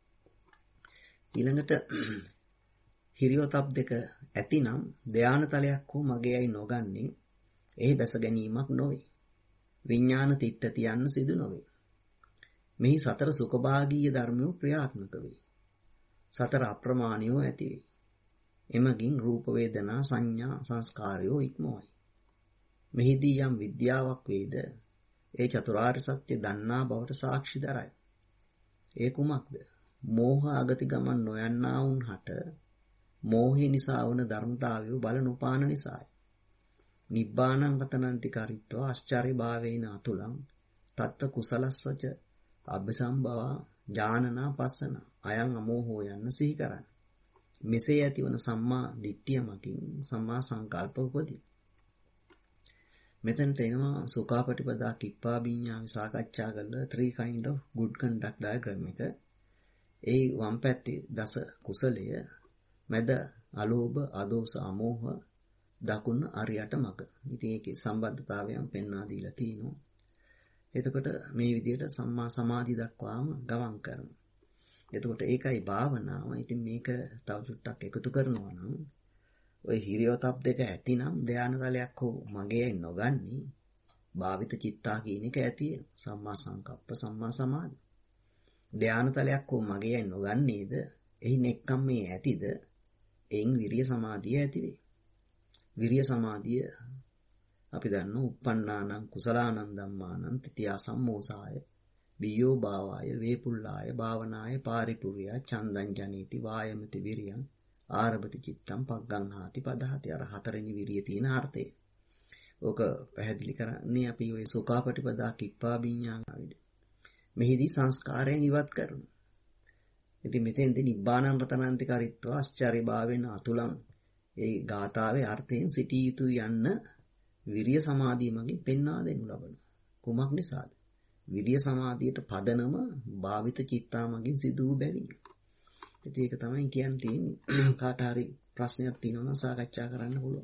ඊළඟට හිරියොතප් දෙක ඇතිනම් ධානතලයක් හෝ මගේයි නොගන්නේ එහි බැස ගැනීමක් නොවේ. විඥාන තිට්ඨ තියන්න සිදු නොවේ. මෙහි සතර සුඛභාගීය ධර්මයෝ ක්‍රියාත්මක වේ. සතර අප්‍රමාණියෝ ඇති වේ. එමගින් රූප වේදනා සංඥා සංස්කාරයෝ ඉක්මවයි. මෙහිදී යම් විද්‍යාවක් වේද ඒ චතුරාර්ය සත්‍ය දන්නා බවට සාක්ෂි දරයි. ඒ කුමක්ද? මෝහ අගති ගමන් නොයන්නා වුන් හට මෝහය නිසා වන ධර්මතාවය බල නොපාන නිසායි. නිබ්බානං ගතනන්ති කරිත්වා ආශ්චර්ය භාවේන අතුලං තත්ත කුසලස්සච අභිසම්භවා ඥානනා පස්සන අයං අමෝහෝ යන්න සිහි කරන්න. මෙසේ ඇතිවන සම්මා දිට්ඨිය මකින් සම්මා සංකල්ප උපදී. මෙතනට එනවා සුඛාපටිපදා කිප්පාවිඤ්ඤාවි සාකච්ඡා කළ 3 kind of good conduct diagram එක. ඒ වම් පැත්තේ දස කුසලය, මැද අලෝභ, අදෝස, අමෝහ, දකුණ අරියට මග. ඉතින් ඒකේ සම්බන්ධතාවයන් පෙන්වා දීලා තිනවා. එතකොට මේ විදිහට සම්මා සමාධි දක්වාම ගමන් කරනවා. එතකොට ඒකයි භාවනාව. ඉතින් මේක තව චුට්ටක් එකතු කරනවා නම් ඔය හිරියොතප් දෙක ඇතිනම් ධානතලයක් හෝ මගේ නොගන්නේ භාවිත චිත්තා කියන එක ඇති වෙනවා. සම්මා සංකප්ප, සම්මා සමාධි. ධානතලයක් හෝ මගේ නොගන්නේද? එහි නෙක්කම් මේ ඇතිද? එයින් විරිය සමාධිය ඇති වේ. විරිය සමාධිය අපි දන්නවා uppannānaṁ කුසලානං ධම්මානං තිතියා සම්මෝසාය බියෝ භාවාය වේපුල්ලාය භාවනාය පාරිපුරියා චන්දං ජනීති වායමති විරියං ආරභති චිත්තං පග්ගංහාති පදහති. අර හතරෙනි විරිය තියෙන අර්ථය. ඕක පැහැදිලි කරන්නේ අපි ওই සුඛාපටිපදා කිප්පාවිඤ්ඤාණය. මෙහිදී සංස්කාරයෙන් ඉවත් කරනවා. ඉතින් මෙතෙන්දී නිබ්බානං රතනන්ති කරිත්වා ආශ්චර්ය භාවේන අතුලං ඒ ගාථාවේ අර්ථයෙන් සිටිය යුතු යන්න විරිය සමාධිය මගින් පෙන්වා දෙනු ලබන. කුමක් නිසාද? විරිය සමාධියට පදනම භාවිත චිත්තා මගින් සිදු වූ බැවින්. ඉතින් ඒක තමයි කියන්නේ. කාට හරි ප්‍රශ්නයක් තියෙනවා නම් සාකච්ඡා කරන්න පුළුවන්.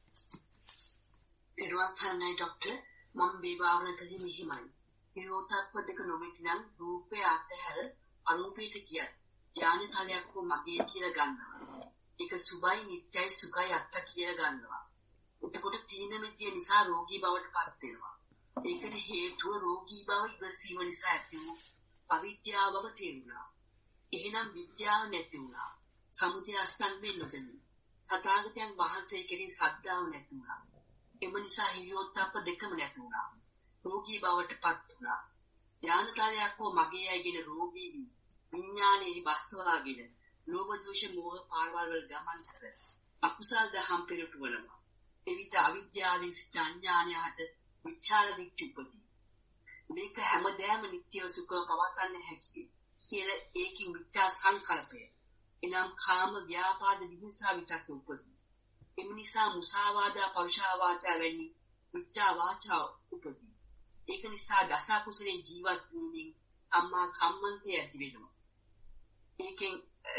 පෙරවත් සරණයි ડોක්ටර්. මම මේ භාවනාවේදී මෙහිමයි. විරෝධාත්මක දෙක නොමැතිනම් රූපේ අතහැර අරූපයට කියත් ඥානතලයක් හෝ මගේ කියලා ගන්නවා. ඒක සුභයි නිත්‍යයි සුඛයි අත්ත කියලා ගන්නවා. එතකොට තීන මිද්‍ය නිසා රෝගී බවට පත් වෙනවා. ඒකට හේතුව රෝගී බව ඉවසීම නිසා ඇති වූ අවිද්‍යාව බව තේරුණා. එහෙනම් විද්‍යාව නැති වුණා. සමුදය අස්තන්වෙ නොදෙන්නේ. තථාගතයන් වහන්සේ කෙරෙහි ශ්‍රද්ධාව නැති වුණා. එම නිසා හිරියොත්ප්ප දෙකම නැති වුණා. රෝගී බවට පත් වුණා. ඥානතලයක් හෝ මගේ අයගෙන රෝගී වී විඥානයේ බස්සවාගෙන ලෝභ දෝෂ මෝහ පාරවල් වල ගමන් කර අකුසල් දහම් පෙරටු වනවා. එවිට අවිද්‍යාවෙන් ඥානයට විචාර විචුපති. මේක හැමදෑම නිත්‍ය සුඛව පවත්න්න හැකියි කියලා ඒකින් විචාර සංකල්පය. එනම් කාම ව්‍යාපාද විහිංසා විචක්ක උපදී. එම නිසා මුසාවාදා පරුෂා වාචා වැනි විචා වාචා උපදී. ඒක නිසා දස කුසලෙන් ජීවත් වීමෙන් සම්මා කම්මන්තය ඇති වෙනවා. ඒකෙන්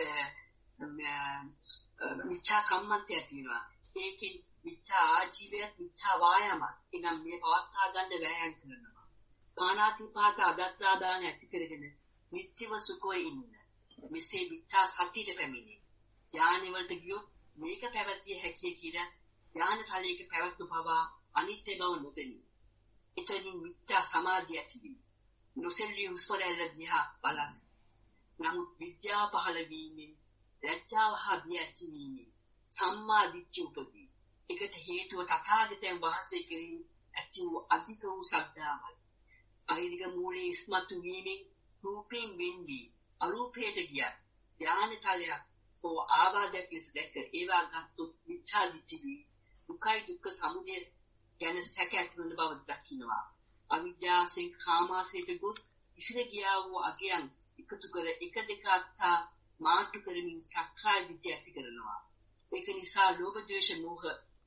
මිච්ඡා කම්මන්තය තියෙනවා. ඒකෙන් මිච්ඡා ආජීවයත් මිච්ඡා වායාමත්. එනම් මේ පවත්වා ගන්න වෑයම් කරනවා. පාණාතිපාත අදත්තාදාන ඇති කරගෙන නිත්‍යව සුඛෝයි ඉන්න. මෙසේ මිච්ඡා සතියට පැමිණේ. ඥානෙ වලට ගියොත් මේක පැවතිය හැකිය කියලා ඥාන තලයක පැවැත්ම පවා අනිත්‍ය බව නොදෙනී. එතනින් මිත්‍යා සමාධිය ඇති වෙනවා. නොසෙල්ලි උස්පරැල්ල දිහා බලස්. නමුත් විද්‍යාව පහළ වීමෙන් ලැජ්ජාව හා බිය ඇතිවීමෙන් සම්මා දිට්ඨිය උපදී. ඒකට හේතුව තථාගතයන් වහන්සේ කෙරෙහි ඇති වූ අධික වූ ශ්‍රද්ධාවයි. අයිරික මූලයේ ඉස්මතු වීමෙන් රූපයෙන් වෙන්වී අරූපයට ගියා. ඥාන තලයක් හෝ ආවාදයක් ලෙස දැක ඒවා ගත්තොත් මිච්ඡා දිට්ඨිය දුකයි දුක්ඛ සමුදය ගැන සැක ඇතිවන බව දකින්නවා. අවිද්‍යාවෙන් කාමාසයට ගොස් ඉසිර ගියා වූ අගයන් එකතු කර එක දෙක අත්තා මාට්ටු කරමින් සක්කාය දිට්ඨිය ඇති කරනවා. ඒක නිසා ලෝභ ද්වේෂ මෝහ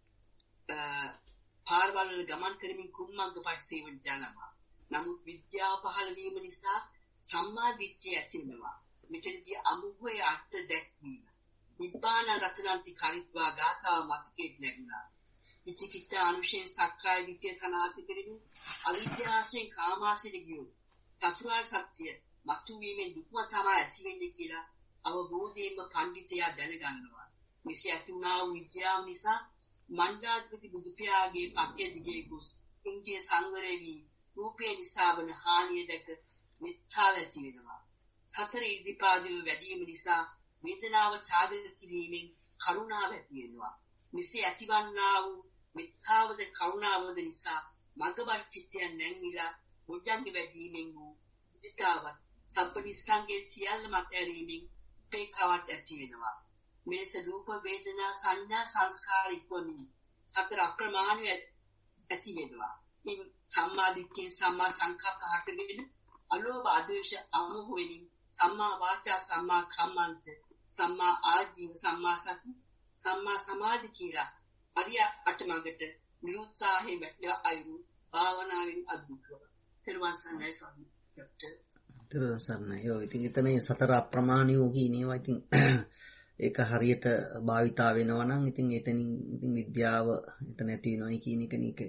පාරවල් ගමන් කරමින් කුම්මංග පරිසේවන ජනනවා. නමුත් විද්‍යාව පහළ වීම නිසා සම්මා දිට්ඨිය ඇති වෙනවා. මෙතනදී අමුහේ අර්ථ දැක්වීම. නිබ්බාන රතනන්ති කරිත්වා ගාථා මතකේ ලැබුණා. විචිකිච්ඡා අනුශේෂ සක්කාය දිට්ඨිය සනාථ කරමින් අවිද්‍යාවෙන් කාමාසයට ගියෝ. චතුරාර්ය සත්‍ය මතුවීමෙන් දුක්ම තමයි ඇති වෙන්නේ කියලා අවබෝධයෙන්ම පඬිතයා දැනගන්නවා. මෙසේ ඇති වුණා වූ විද්‍යාව නිසා මණ්ඩාධිපති බුදු පියාගේ පත්‍ය දිගේ ගොස් ඉන්දිය සංවරේ වී රූපේ නිසා වන හානිය දැක මිත්‍යාව ඇති වෙනවා. සතර ඉර්ධිපාදයේ වැඩිම නිසා වේදනාව ඡාදිත කිරීමෙන් කරුණාව ඇති වෙනවා. මෙසේ ඇතිවන්නා වූ මිත්‍යාවද කරුණාවද නිසා මග්ගබල චිත්තයන් නැංගිලා මුජ්ජංග වැඩිමෙන් වූ විදිතාව සම්පනිස්සංගේ සියල්ල මත ඇරීමෙන් උපේක්ඛාවත් ඇති වෙනවා. මෙලෙස රූප වේදනා සංඥා සංස්කාර ඉක්වමින් සතර අප්‍රමාණය ඇති වෙනවා. ඉන් සම්මා දිට්ඨිය සම්මා සංකප්ප හටගෙන අලෝභ අද්වේෂ අමෝහ වෙනින් සම්මා වාචා සම්මා කම්මන්ත සම්මා ආජීව සම්මා සති සම්මා සමාධි කියලා අරිය අටමඟට නිරුත්සාහයෙන් වැටලා අයුරු භාවනාවෙන් අද්භූතව. තෙරුවන් සරණයි ස්වාමී. තෙරුවන් සරණයි. ඔය ඉතින් එතන සතර අප්‍රමාණියෝ කියනවා. ඉතින් ඒක හරියට භාවිතා වෙනවා නම් ඉතින් එතනින් ඉතින් විද්‍යාව එතන ඇති වෙනවයි කියන එක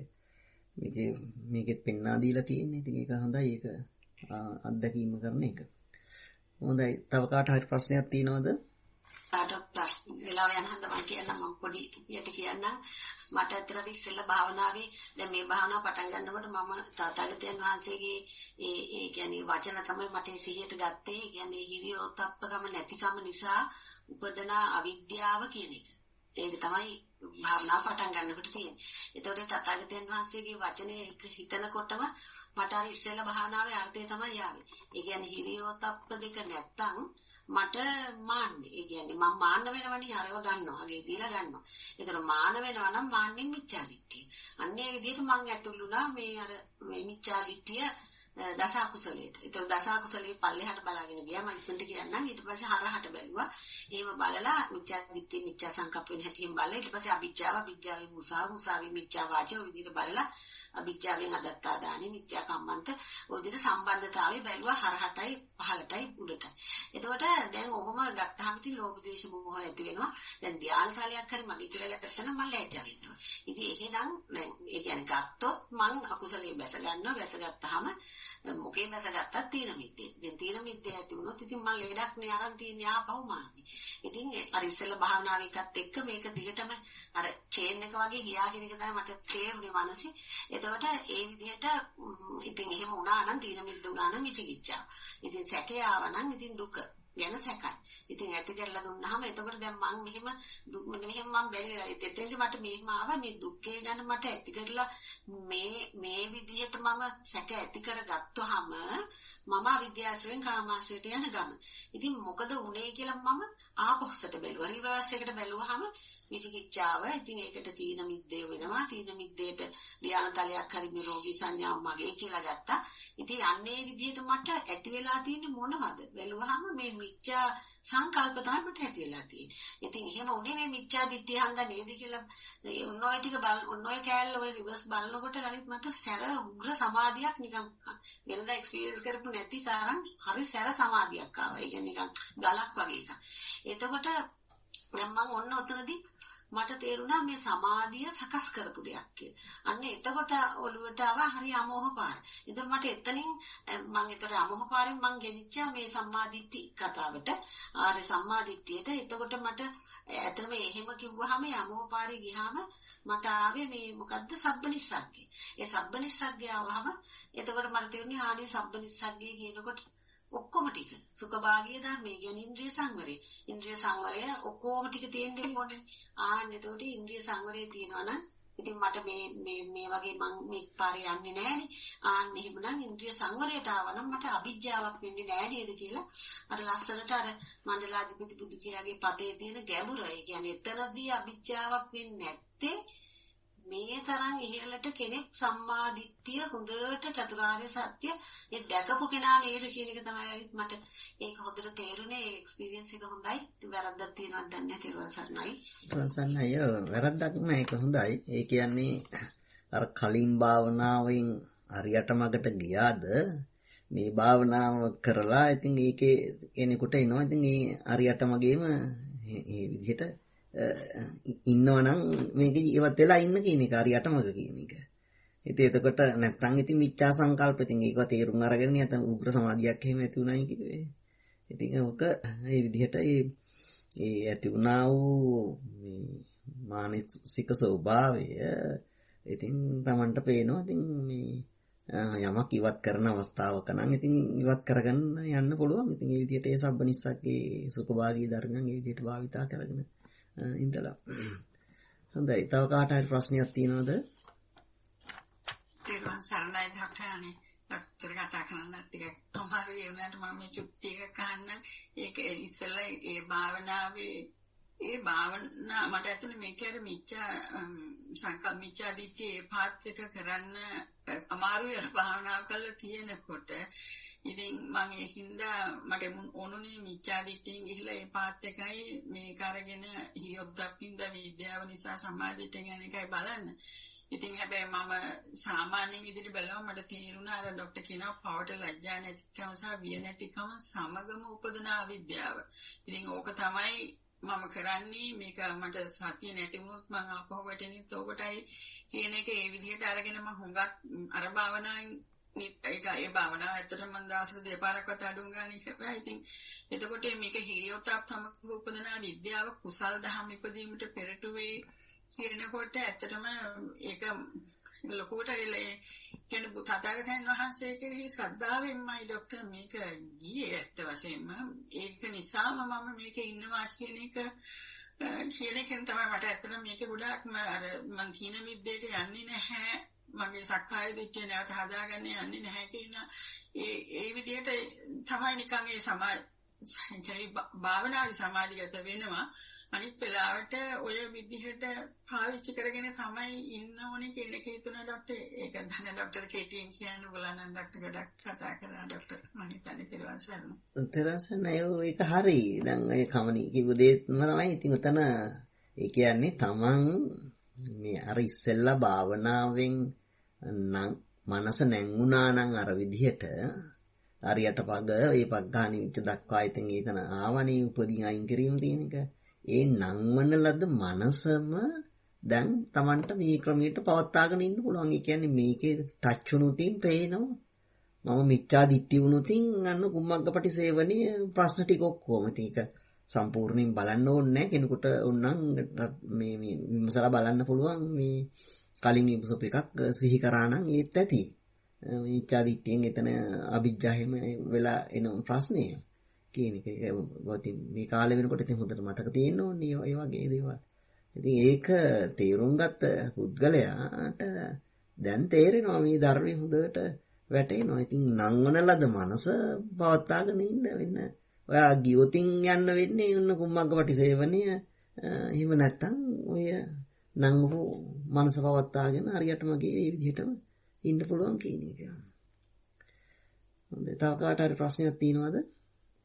මේකෙත් පෙන්වා දීලා තියෙන්නේ. ඉතින් ඒක හොඳයි. ඒක අත්දැකීම කරන එක. හොඳයි. තව කාට හරි ප්‍රශ්නයක් තියෙනවද? කාටවත් ප්‍රශ්න වෙලාව යන හන්ද මම කියන්නම්. මම පොඩි යට කියන්නම්. මට ඇත්තටම ඉස්සෙල්ලා භාවනාවේ දැන් මේ භාවනාව පටන් ගන්නකොට මම තාතාගතයන් වහන්සේගේ ඒ කියන්නේ වචන තමයි මට සිහියට ගත්තේ. ඒ කියන්නේ හිරියොත්ප්පකම නැතිකම නිසා උපදන අවිද්‍යාව කියන එක. ඒක තමයි භාවනාව පටන් ගන්නකොට තියෙන්නේ. ඒතකොට තාතාගතයන් වහන්සේගේ වචනේ හිතනකොටම මට අර ඉස්සෙල්ලා භාවනාවේ අර්ථය තමයි ආවේ. ඒ කියන්නේ හිරියොත්ප්ප දෙක නැත්තම් මට මාන්නේ. ඒ කියන්නේ මම මාන්න වෙනවනේ අරව ගන්නවා. අගේ දීලා ගන්නවා. ඒතර මාන වෙනවා නම් මාන්නේ මිච්ඡා දිට්ඨිය. අන්නේ විදිහට මම ඇතුළුණා මේ අර මේ මිච්ඡා දිට්ඨිය දස අකුසලයට. ඒතර දස අකුසලයේ පල්ලෙහාට බලාගෙන ගියා. මම ඉක්මනට කියන්නම්. ඊට පස්සේ හරහට බැලුවා. එහෙම බලලා මිච්ඡා දිට්ඨිය මිච්ඡා සංකප්ප වෙන හැටියෙන් බලලා ඊට පස්සේ අවිජ්ජාවේ මුසාවේ මිච්ඡා වාචය ඔය විදිහට බලලා අවිජ්ජාවෙන් අදත්තා දානි මිත්‍යා කම්මන්ත ඔය විදිහට සම්බන්ධතාවය බැලුවා හරහටයි පහලටයි උඩටයි. එතකොට දැන් ඔහොම ගත්තාම ඉතින් ලෝභ ද්වේෂ මෝහ ඇති වෙනවා. දැන් ධ්‍යාන කාලයක් හරි මගේ කියලා ගත්තම මම ලැජ්ජා වෙනවා. ඉතින් එහෙනම් දැන් ඒ කියන්නේ ගත්තොත් මං අකුසලයේ බැස ගන්නවා. බැසගත්තාම මොකේ බැසගත්තත් තීන මිද්දේ. දැන් තීන මිද්දේ ඇති වුණොත් ඉතින් මම ලෙඩක් නේ අරන් තියන්නේ ආපහු මාන්නේ. ඉතින් අර ඉස්සෙල්ලා භාවනාව එකත් එක්ක මේක දිගටම අර චේන් එක වගේ ගියා කියන එක තමයි මට තේරුනේ මනසේ. එතකොට ඒ විදිහට ඉතින් එහෙම වුණා නම් තීන මිද්ද වුණා නම් විචිකිච්ඡා. ඉතින් සැකේ ආව නම් ඉතින් දුක ගැන සැකයි. ඉතින් ඇති කරලා දුන්නාම එතකොට දැන් මම මෙහෙම දුක් මෙහෙම මම බැලුවා. එතෙන්දි මට මෙහෙම ආවා මේ දුක්ඛේ ගැන මට ඇති කරලා මේ විදිහට මම සැක ඇති කරගත්තාම මම අවිද්‍යාවෙන් කාමාශයට යන ගම. ඉතින් මොකද වුනේ කියලා මම ආපස්සට බැලුවා. රිවර්ස් එකට බැලුවාම විචිකිච්ඡාව ඉතින් ඒකට තීන මිද්දේ වෙනවා. තීන මිද්දේට ධ්‍යානතලයක් හරි නිරෝගී සංඥාව මගේ කියලා ගත්තා. ඉතින් අන්නේ විදිහට මට ඇති වෙලා තියෙන්නේ මොනවද? බැලුවාම මේ මිත්‍යා සංකල්ප තමයි මට ඇති වෙලා තියෙන්නේ. ඉතින් එහෙම උනේ මේ මිත්‍යා දිට්ඨිය හන්දා නේද කියලා ඔන්නෝයි ටික ඔන්නෝයි කෑල්ල ඔය රිවර්ස් බලනකොට ගනිත් මට සැර උග්‍ර සමාධියක් නිකන් වෙනදා එක්ස්පීරියන්ස් කරපු නැති තරම් හරි සැර සමාධියක් ආවා. ඒ කියන්නේ නිකන් ගලක් වගේ එකක්. එතකොට දැන් මම ඔන්න ඔතනදී මට තේරුණා මේ සමාධිය සකස් කරපු දෙයක් කියලා. අන්න එතකොට ඔළුවට ආවා හරි අමෝහ පාර. ඉතින් මට එතනින් මම ඒතර අමෝහ පාරෙන් මම ගෙනිච්චා මේ සම්මාදිට්ඨි කතාවට. ආරේ සම්මාදිට්ඨියට. එතකොට මට ඇත්තටම එහෙම කිව්වහම මේ අමෝහ පාරේ ගියාම මට ආවේ මේ මොකද්ද සබ්බනිස්සග්ගේ. ඒ සබ්බනිස්සග්ගේ ආවහම එතකොට මට තේරුණේ ආදී සබ්බනිස්සග්ගේ කියනකොට ඔක්කොම ටික සුඛභාගීය ධර්මයේ කියන්නේ ඉන්ද්‍රිය සංවරය ඔක්කොම ටික තියෙන්නේ මොනේ එතකොට ඉන්ද්‍රිය සංවරය තියෙනවා නම් ඉතින් මට මේ වගේ මම මේ පාරේ යන්නේ නැහැනේ එහෙමනම් ඉන්ද්‍රිය සංවරයට ආවනම් මට අවිජ්ජාවක් වෙන්නේ නැහැ නේද කියලා අර ලස්සනට අර මණ්ඩලාධිපති බුදු කියාගේ පතේ තියෙන ගැඹුර ඒ කියන්නේ එතනදී අවිජ්ජාවක් වෙන්නේ නැත්තේ මේ තරම් ඉහළට කෙනෙක් සම්මා දිට්ඨිය හොඳට චතුරාර්ය සත්‍ය ඒ දැකපු කෙනා නේද කියන එක තමයි මට ඒක හොඳට තේරුනේ ඒ එක්ස්පීරියන්ස් එක හොඳයි වැරද්දක් තියෙනවද දන්නේ නැහැ තේරුවන් සරණයි වැරද්දක් නෑ ඒක හොඳයි ඒ කියන්නේ අර කලින් භාවනාවෙන් හරියට මගට ගියාද මේ භාවනාව කරලා ඉතින් ඒකේ කෙනෙකුට එනවා ඉතින් ඒ හරියට මගේම මේ විදිහට ඉන්නවනම් මේක ජීවත් වෙලා ඉන්න කියන එක හරියට මග කියන එක. ඉතින් එතකොට නැත්තම් ඉතින් මිච්ඡා සංකල්ප ඉතින් ඒක තේරුම් අරගෙන නැත්නම් උග්‍ර සමාධියක් එහෙම ඇති උනායි කිව්වේ. ඉතින් ඔක මේ විදිහට ඒ ඇති උනා වූ මේ මානසික ස්වභාවය ඉතින් Tamanට පේනවා ඉතින් මේ යමක් ඉවත් කරන අවස්ථාවක නම් ඉතින් ඉවත් කරගන්න යන්න පුළුවන්. ඉතින් මේ විදිහට ඒ සබ්බනිස්සක්ගේ සුඛභාගී ධර්මයන් මේ විදිහට භාවිතා කරගෙන ඉඳලා හොඳයි. තව කාට හරි ප්‍රශ්නයක් තියෙනවද? තේරුවන් සරණයි ඩොක්ටර්නේ. ඩොක්ටර් කතා කරන්න ටිකක් අමාරු වෙනාට මම මේ චුට්ටි එක ගන්න. ඒක ඉස්සෙල්ලා ඒ භාවනාවේ මට ඇත්තට මේක අර මිච්ඡා සංකල්ප මිච්ඡා දිට්ඨිය ඒ පාත් එක කරන්න අමාරුයි අර භාවනා කරලා තියෙනකොට. ඉතින් මම ඒකින්ද මට ඕනුනේ මිච්ඡා දිට්ඨියෙන් ගිහිල්ලා ඒ පාත් එකයි මේක අරගෙන හිරියොත් දක්ින්ද විද්‍යාව නිසා සමාධියට ගැන එකයි බලන්න. ඉතින් හැබැයි මම සාමාන්‍ය විදිහට බලනවා මට තේරුණා අර ડોක්ටර් කියනවා පවට ලැජ්ජා නැතිකම සහ බිය නැතිකම සමගම උපදන අවිද්‍යාව. ඉතින් ඕක තමයි මම කරන්නේ මේක මට සතිය නැති වුණොත් මම ආපහු වැටෙනිත් ඕකටයි කියන එක ඒ විදිහට අරගෙන මම හුඟක් අර භාවනාවෙන් ඒ භාවනාව ඇත්තටම මම දවසට දෙපාරක්වත් අඩුම් ගන්න කරා. ඉතින් එතකොට මේක හිරියොතප් සමග උපදන විද්‍යාව කුසල් දහම් ඉපදීමට පෙරටුවේ කියනකොට ඇත්තටම ඒක ලොකුට කියන තථාගතයන් වහන්සේ කෙරෙහි ශ්‍රද්ධාවෙන්මයි ડોක්ටර් මේක ගියේ ඇත්ත වශයෙන්ම. ඒක නිසාම මම මේකේ ඉන්නවා කියන එකෙන් තමයි මට ඇත්තටම මේක ගොඩාක්ම අර මං තීන මිද්දේට යන්නේ නැහැ. මගේ සක්කාය දිට්ඨිය නැවත හදාගන්න යන්නේ නැහැ කියන ඒ විදිහට තමයි නිකන් ඒ භාවනාවේ සමාධිගත වෙනවා. අනිත් වෙලාවට ඔය විදිහට පාවිච්චි කරගෙන තමයි ඉන්න ඕනේ කියන එක හිතුණා ડોක්ටර්. ඒක දැන් ડોක්ටර් කේටින් කියන්න බලන්න ડોක්ටර් ගොඩක් කතා කරා ડોක්ටර් මම හිතන්නේ තිරවන්සන්. තිරවන්සන් ඒක හරි. දැන් ඔය කමනි කිව්ව දේම තමයි. ඉතින් උතන ඒ කියන්නේ තමන් මේ අර ඉස්සෙල්ලා භාවනාවෙන් නම් මනස නැංගුණා නම් අර විදිහට හරියට ඒ පග්ගානිච්ච දක්වා ඉතින් ඒතන ආවනේ උපදීන් අයින් කිරීම තියෙන එක. ඒ නංවන ලද මනසම දැන් Tamanට මේ ක්‍රමයට පවත්වාගෙන ඉන්න පුළුවන්. ඒ කියන්නේ මේකේ ටච් වුණුතින් පේනවා. මම මිච්ඡා දිට්ඨි වුණුතින් අන්න කුම්මග්ගපටි සේවනයේ ප්‍රශ්න ටික ඔක්කොම. ඉතින් ඒක සම්පූර්ණයෙන් බලන්න ඕනේ නැහැ. කෙනෙකුට ඕනනම් මේ විමසලා බලන්න පුළුවන්. මේ කලින් විමසපු එකක් සිහි කරා නම් ඒත් ඇති. මිච්ඡා දිට්ඨියෙන් එතන අවිජ්ජා හැම වෙලා එන ප්‍රශ්නේ. කියන එක මේ කාලේ වෙනකොට ඉතින් හොඳට මතක තියෙන්න ඕනේ ඒ වගේ දේවල්. ඉතින් ඒක තේරුම් ගත්ත පුද්ගලයාට දැන් තේරෙනවා මේ ධර්මයේ හොඳට වැටෙනවා. ඉතින් නංවන ලද මනස පවත්වාගෙන ඉන්න වෙන. ඔයා ගියොතින් යන්න වෙන්නේ උන්න කුම්මග්ගපටි සේවනය. එහෙම නැත්තම් ඔය නංවපු මනස පවත්වාගෙන හරියටම ගියේ මේ විදිහටම ඉන්න පුළුවන් කියන එක. හොඳයි. තව කාට හරි ප්‍රශ්නයක් තියෙනවද?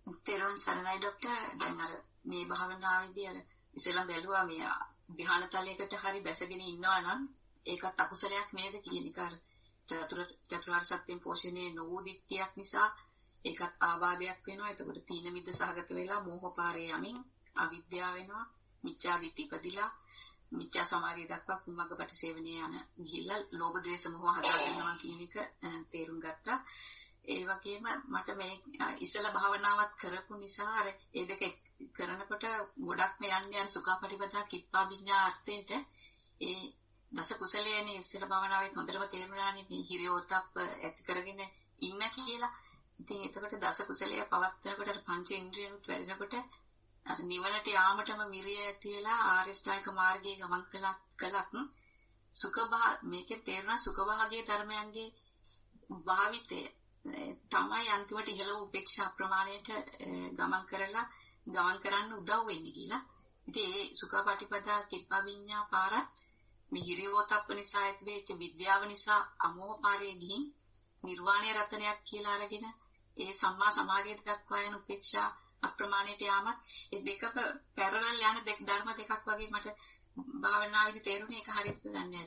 තෙරුවන් සරණයි ડોක්ටර්. දැන් අර මේ භාවනාවේදී අර ඉස්සෙල්ලා බැලුවා මේ ධ්‍යාන තලයකට හරි බැසගෙන ඉන්නවා නම් ඒකත් අකුසලයක් නේද කියන එක. අර චතුරාර්ය සත්‍යයෙන් පෝෂණය නොවූ දිට්ඨියක් නිසා ඒකත් ආබාධයක් වෙනවා. එතකොට තීන මිද්ද සහගත වෙලා මෝහ පාරේ යමින් අවිද්‍යාව වෙනවා. මිච්ඡා දිට්ඨි ඉපදිලා මිච්ඡා සමාධිය දක්වා කුමග්ගපට සේවනයේ යන ගිහිල්ලා ලෝභ ද්වේෂ මොහ හදා ගන්නවා කියන එක තේරුම් ගත්තා. ඒ වගේම මට මේ ඉස්සලා භාවනාවක් කරපු නිසා අර ඒ දෙක කරනකොට ගොඩක්ම යන්නේ අර සුඛාපටිපදා කිප්පා විඤ්ඤා අර්ථයට ඒ දස කුසලයේනේ ඉස්සලා භාවනාවේ හොඳටම තේරුණානේ මේ හිරියෝතප් ඇති කරගෙන ඉන්න කියලා. ඉතින් එතකොට දස කුසලයේ පවත්වනකොට අර පංච ඉන්ද්‍රියනුත් වැඩෙනකොට අර නිවනට යාමටම මිරිය ඇති වෙලා ආර්ය ශ්‍රායක මාර්ගයේ ගමන් කළත් මේකේ තේරුණා සුඛභාගයේ ධර්මයන්ගේ භාවිතය තමයි අන්තිමට ඉහළ උපේක්ෂා ප්‍රමාණයට ගමන් කරන්න උදව් වෙන්නේ කියලා. ඉතින් ඒ සුඛාපටිපදා කිප්පා විඤ්ඤා පාරත් මේ හිරියෝතප්ප නිසා ඇති වෙච්ච විද්‍යාව නිසා අමෝහ පාරේ ගිහින් නිර්වාණය රතනයක් කියලා අරගෙන ඒ සම්මා සමාධියට දක්වා යන උපේක්ෂා අප්‍රමාණයට යාමත් ඒ දෙකක පැරලල් යන ධර්ම දෙකක් වගේ මට භාවනාවේදී තේරුණේ. ඒක හරියට දන්නේ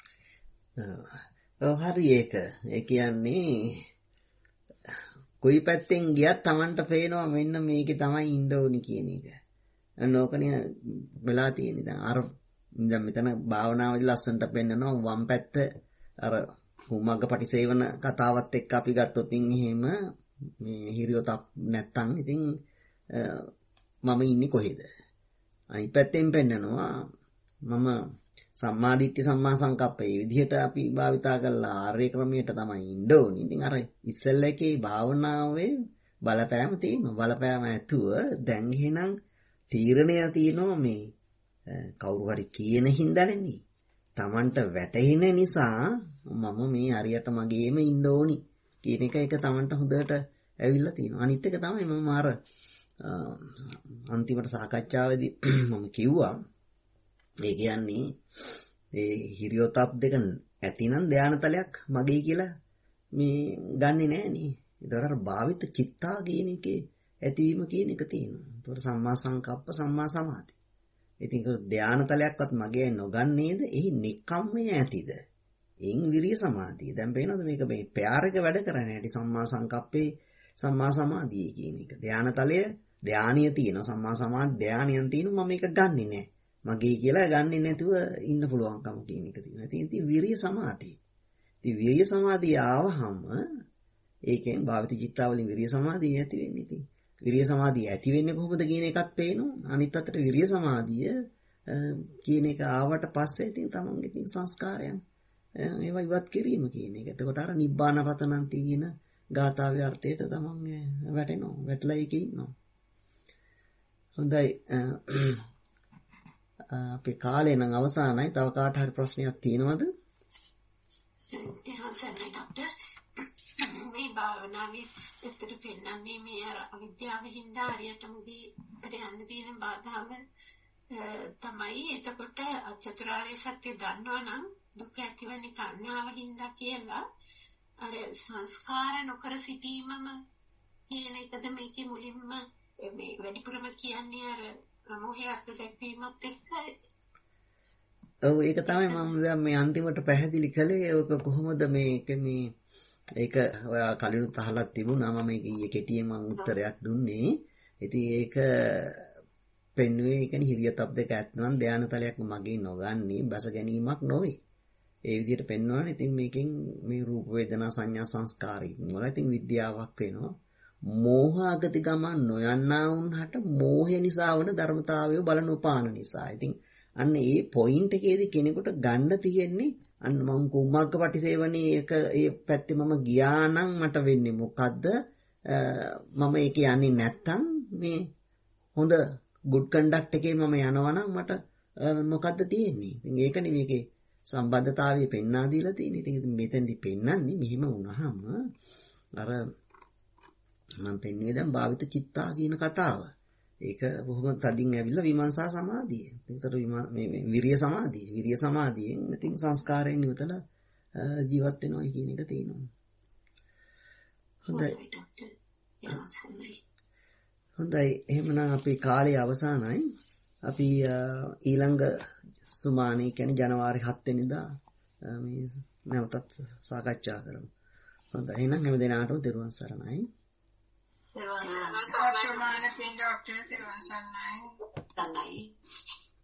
නැහැ. හරි ඒක. ඒ කියන්නේ කොයි පැත්තෙන් ගියත් Tamanට පේනවා මෙන්න මේකේ තමයි ඉන්න ඕනි කියන එක. නෝකනේ වෙලා තියෙන්නේ. දැන් මෙතන භාවනාවේදී ලස්සනට පෙන්නනවා වම් පැත්ත අර කුමග්ගපටි සේවන කතාවත් එක්ක අපි ගත්තොත් එහෙම මේ හිරියොතක් නැත්තම් ඉතින් මම ඉන්නේ කොහෙද? අනිත් පැත්තෙන් පෙන්නනවා මම සම්මාදිට්ඨි සම්මා සංකප්පේ විදිහට අපි භාවිතා කරලා ආර්ය ක්‍රමයට තමයි ඉන්න ඕනේ. ඉතින් අර ඉස්සෙල්ලා එකේ භාවනාවේ බලපෑම තියෙනවා. බලපෑම ඇතුව දැන් එහෙනම් තීරණය තියෙනවා මේ කවුරු හරි කියන හින්දා නෙමෙයි. Tamanට වැටහෙන නිසා මම මේ හරියට මගේම ඉන්න ඕනි කියන එක Tamanට හොඳට ඇවිල්ලා තියෙනවා. අනිත් එක තමයි මම අර අන්තිමට සාකච්ඡාවේදී මම කිව්වා ඒ කියන්නේ ඒ හිරියොතප් දෙක ඇතිනම් ධානතලයක් මගේ කියලා මේ ගන්නෙ නෑනේ. ඒතර භාවිත චිත්තා කියන එකේ ඇතිවීම කියන එක තියෙනවා. ඒතර සම්මා සංකප්ප සම්මා සමාධි. ඉතින් ධානතලයක්වත් මගේ නොගන්නේද? එහි නික්කම්මය ඇතිද? එයින් විරිය සමාධිය. දැන් පේනවද මේක මේ පෙයාර එක වැඩ කරන්නේ නැටි සම්මා සංකප්පේ සම්මා සමාධිය කියන එක. ධානතලය ධානිය තියෙනවා. සම්මා සමාධි ධානියන් තියෙනවා. මම මේක ගන්නෙ නෑ. මගේ කියලා ගන්නෙ නැතුව ඉන්න පුළුවන්කම කියන එක තියෙනවා. ඉතින් විරිය සමාධිය. ඉතින් විරිය සමාධිය ආවහම ඒකෙන් භාවිත චිත්තාවලින් විරිය සමාධිය ඇති වෙන්නේ. ඉතින් විරිය සමාධිය ඇති වෙන්නේ කොහොමද කියන එකත් පේනවා. අනිත් අතට විරිය සමාධිය කියන එක ආවට පස්සේ ඉතින් තමන්ගේ තියෙන සංස්කාරයන් ඒවා ඉවත් කිරීම කියන එක. එතකොට අර නිබ්බාන රතනන් තියෙන ගාථාවේ අර්ථයට තමන් වැටෙනවා. වැටලා ඒකේ ඉන්නවා. හොඳයි. අපේ කාලේ නම් අවසానයි. තව කාට හරි ප්‍රශ්නයක් තියෙනවද? මේ භාවනාවේ ඇත්තට පෙන්නන්නේ මේ අර අවිද්‍යාව හින්දා හරියටම අපිට යන්න තියෙන බාධාව තමයි. එතකොට චතුරාර්ය සත්‍ය දන්නවා නම් දුක ඇතිවන්නේ තණ්හාව හින්දා කියලා අර සංස්කාර නොකර සිටීමම කියන එකද මේකේ මුලින්ම මේ වැඩිපුරම කියන්නේ අර ප්‍රමෝහය අත්දැකීමත් එක්ක. ඔව් ඒක තමයි මම දැන් මේ අන්තිමට පැහැදිලි කළේ. ඔක කොහොමද මේක මේ ඒක ඔයා කලිනුත් අහලා තිබුණා. මම මේක ඊයේ කෙටියෙන් මම උත්තරයක් දුන්නේ. ඉතින් ඒක පෙන්වුවේ ඒ කියන්නේ හිරියතප් දෙක ඇත්නම් ධානතලයක් මගේ නොගන්නේ බස ගැනීමක් නොවේ. ඒ විදිහට පෙන්වනවා. ඉතින් මේකෙන් මේ රූප වේදනා සංඥා සංස්කාරී වල ඉතින් විද්‍යාවක් වෙනවා. මෝහාගති ගමන් නොයන්නා වුණාට මෝහය නිසා වන ධර්මතාවය බලන උපාන නිසා. ඉතින් අන්න ඒ පොයින්ට් එකේදී කෙනෙකුට ගන්න තියෙන්නේ අන්න මම කුමග්ගපටි සේවනයේ එක ඒ පැත්තේ මම ගියා නම් මට වෙන්නේ මොකද්ද? මම ඒක යන්නේ නැත්තම් මේ හොඳ good conduct එකේ මම යනවා නම් මට මොකද්ද තියෙන්නේ? ඉතින් ඒකනේ මේකේ සම්බන්ධතාවය පෙන්වා දීලා තියෙන්නේ. ඉතින් මෙතෙන්දි පෙන්වන්නේ මෙහෙම වුණාම අර මම පෙන්වන්නේ දැන් භාවිත චිත්තා කියන කතාව. ඒක බොහොම තදින් ඇවිල්ලා විමර්ශා සමාධිය. ඒතර මේ විරිය සමාධිය. විරිය සමාධියෙන් ඉතින් සංස්කාරයෙන් නිවතලා ජීවත් වෙනවා කියන එක තියෙනවා. හොඳයි. හොඳයි එහෙමනම් අපි කාලය අවසానයි. අපි ඊළඟ සුමානේ කියන්නේ ජනවාරි 7 වෙනිදා මේ නැවතත් සාකච්ඡා කරමු. හොඳයි එහෙනම් හැම දිනාටම දරුවන් සරණයි. දරුවන් සරණයි. සර්වමාන පින් ડોක්ටර් දරුවන් සරණයි. සරණයි.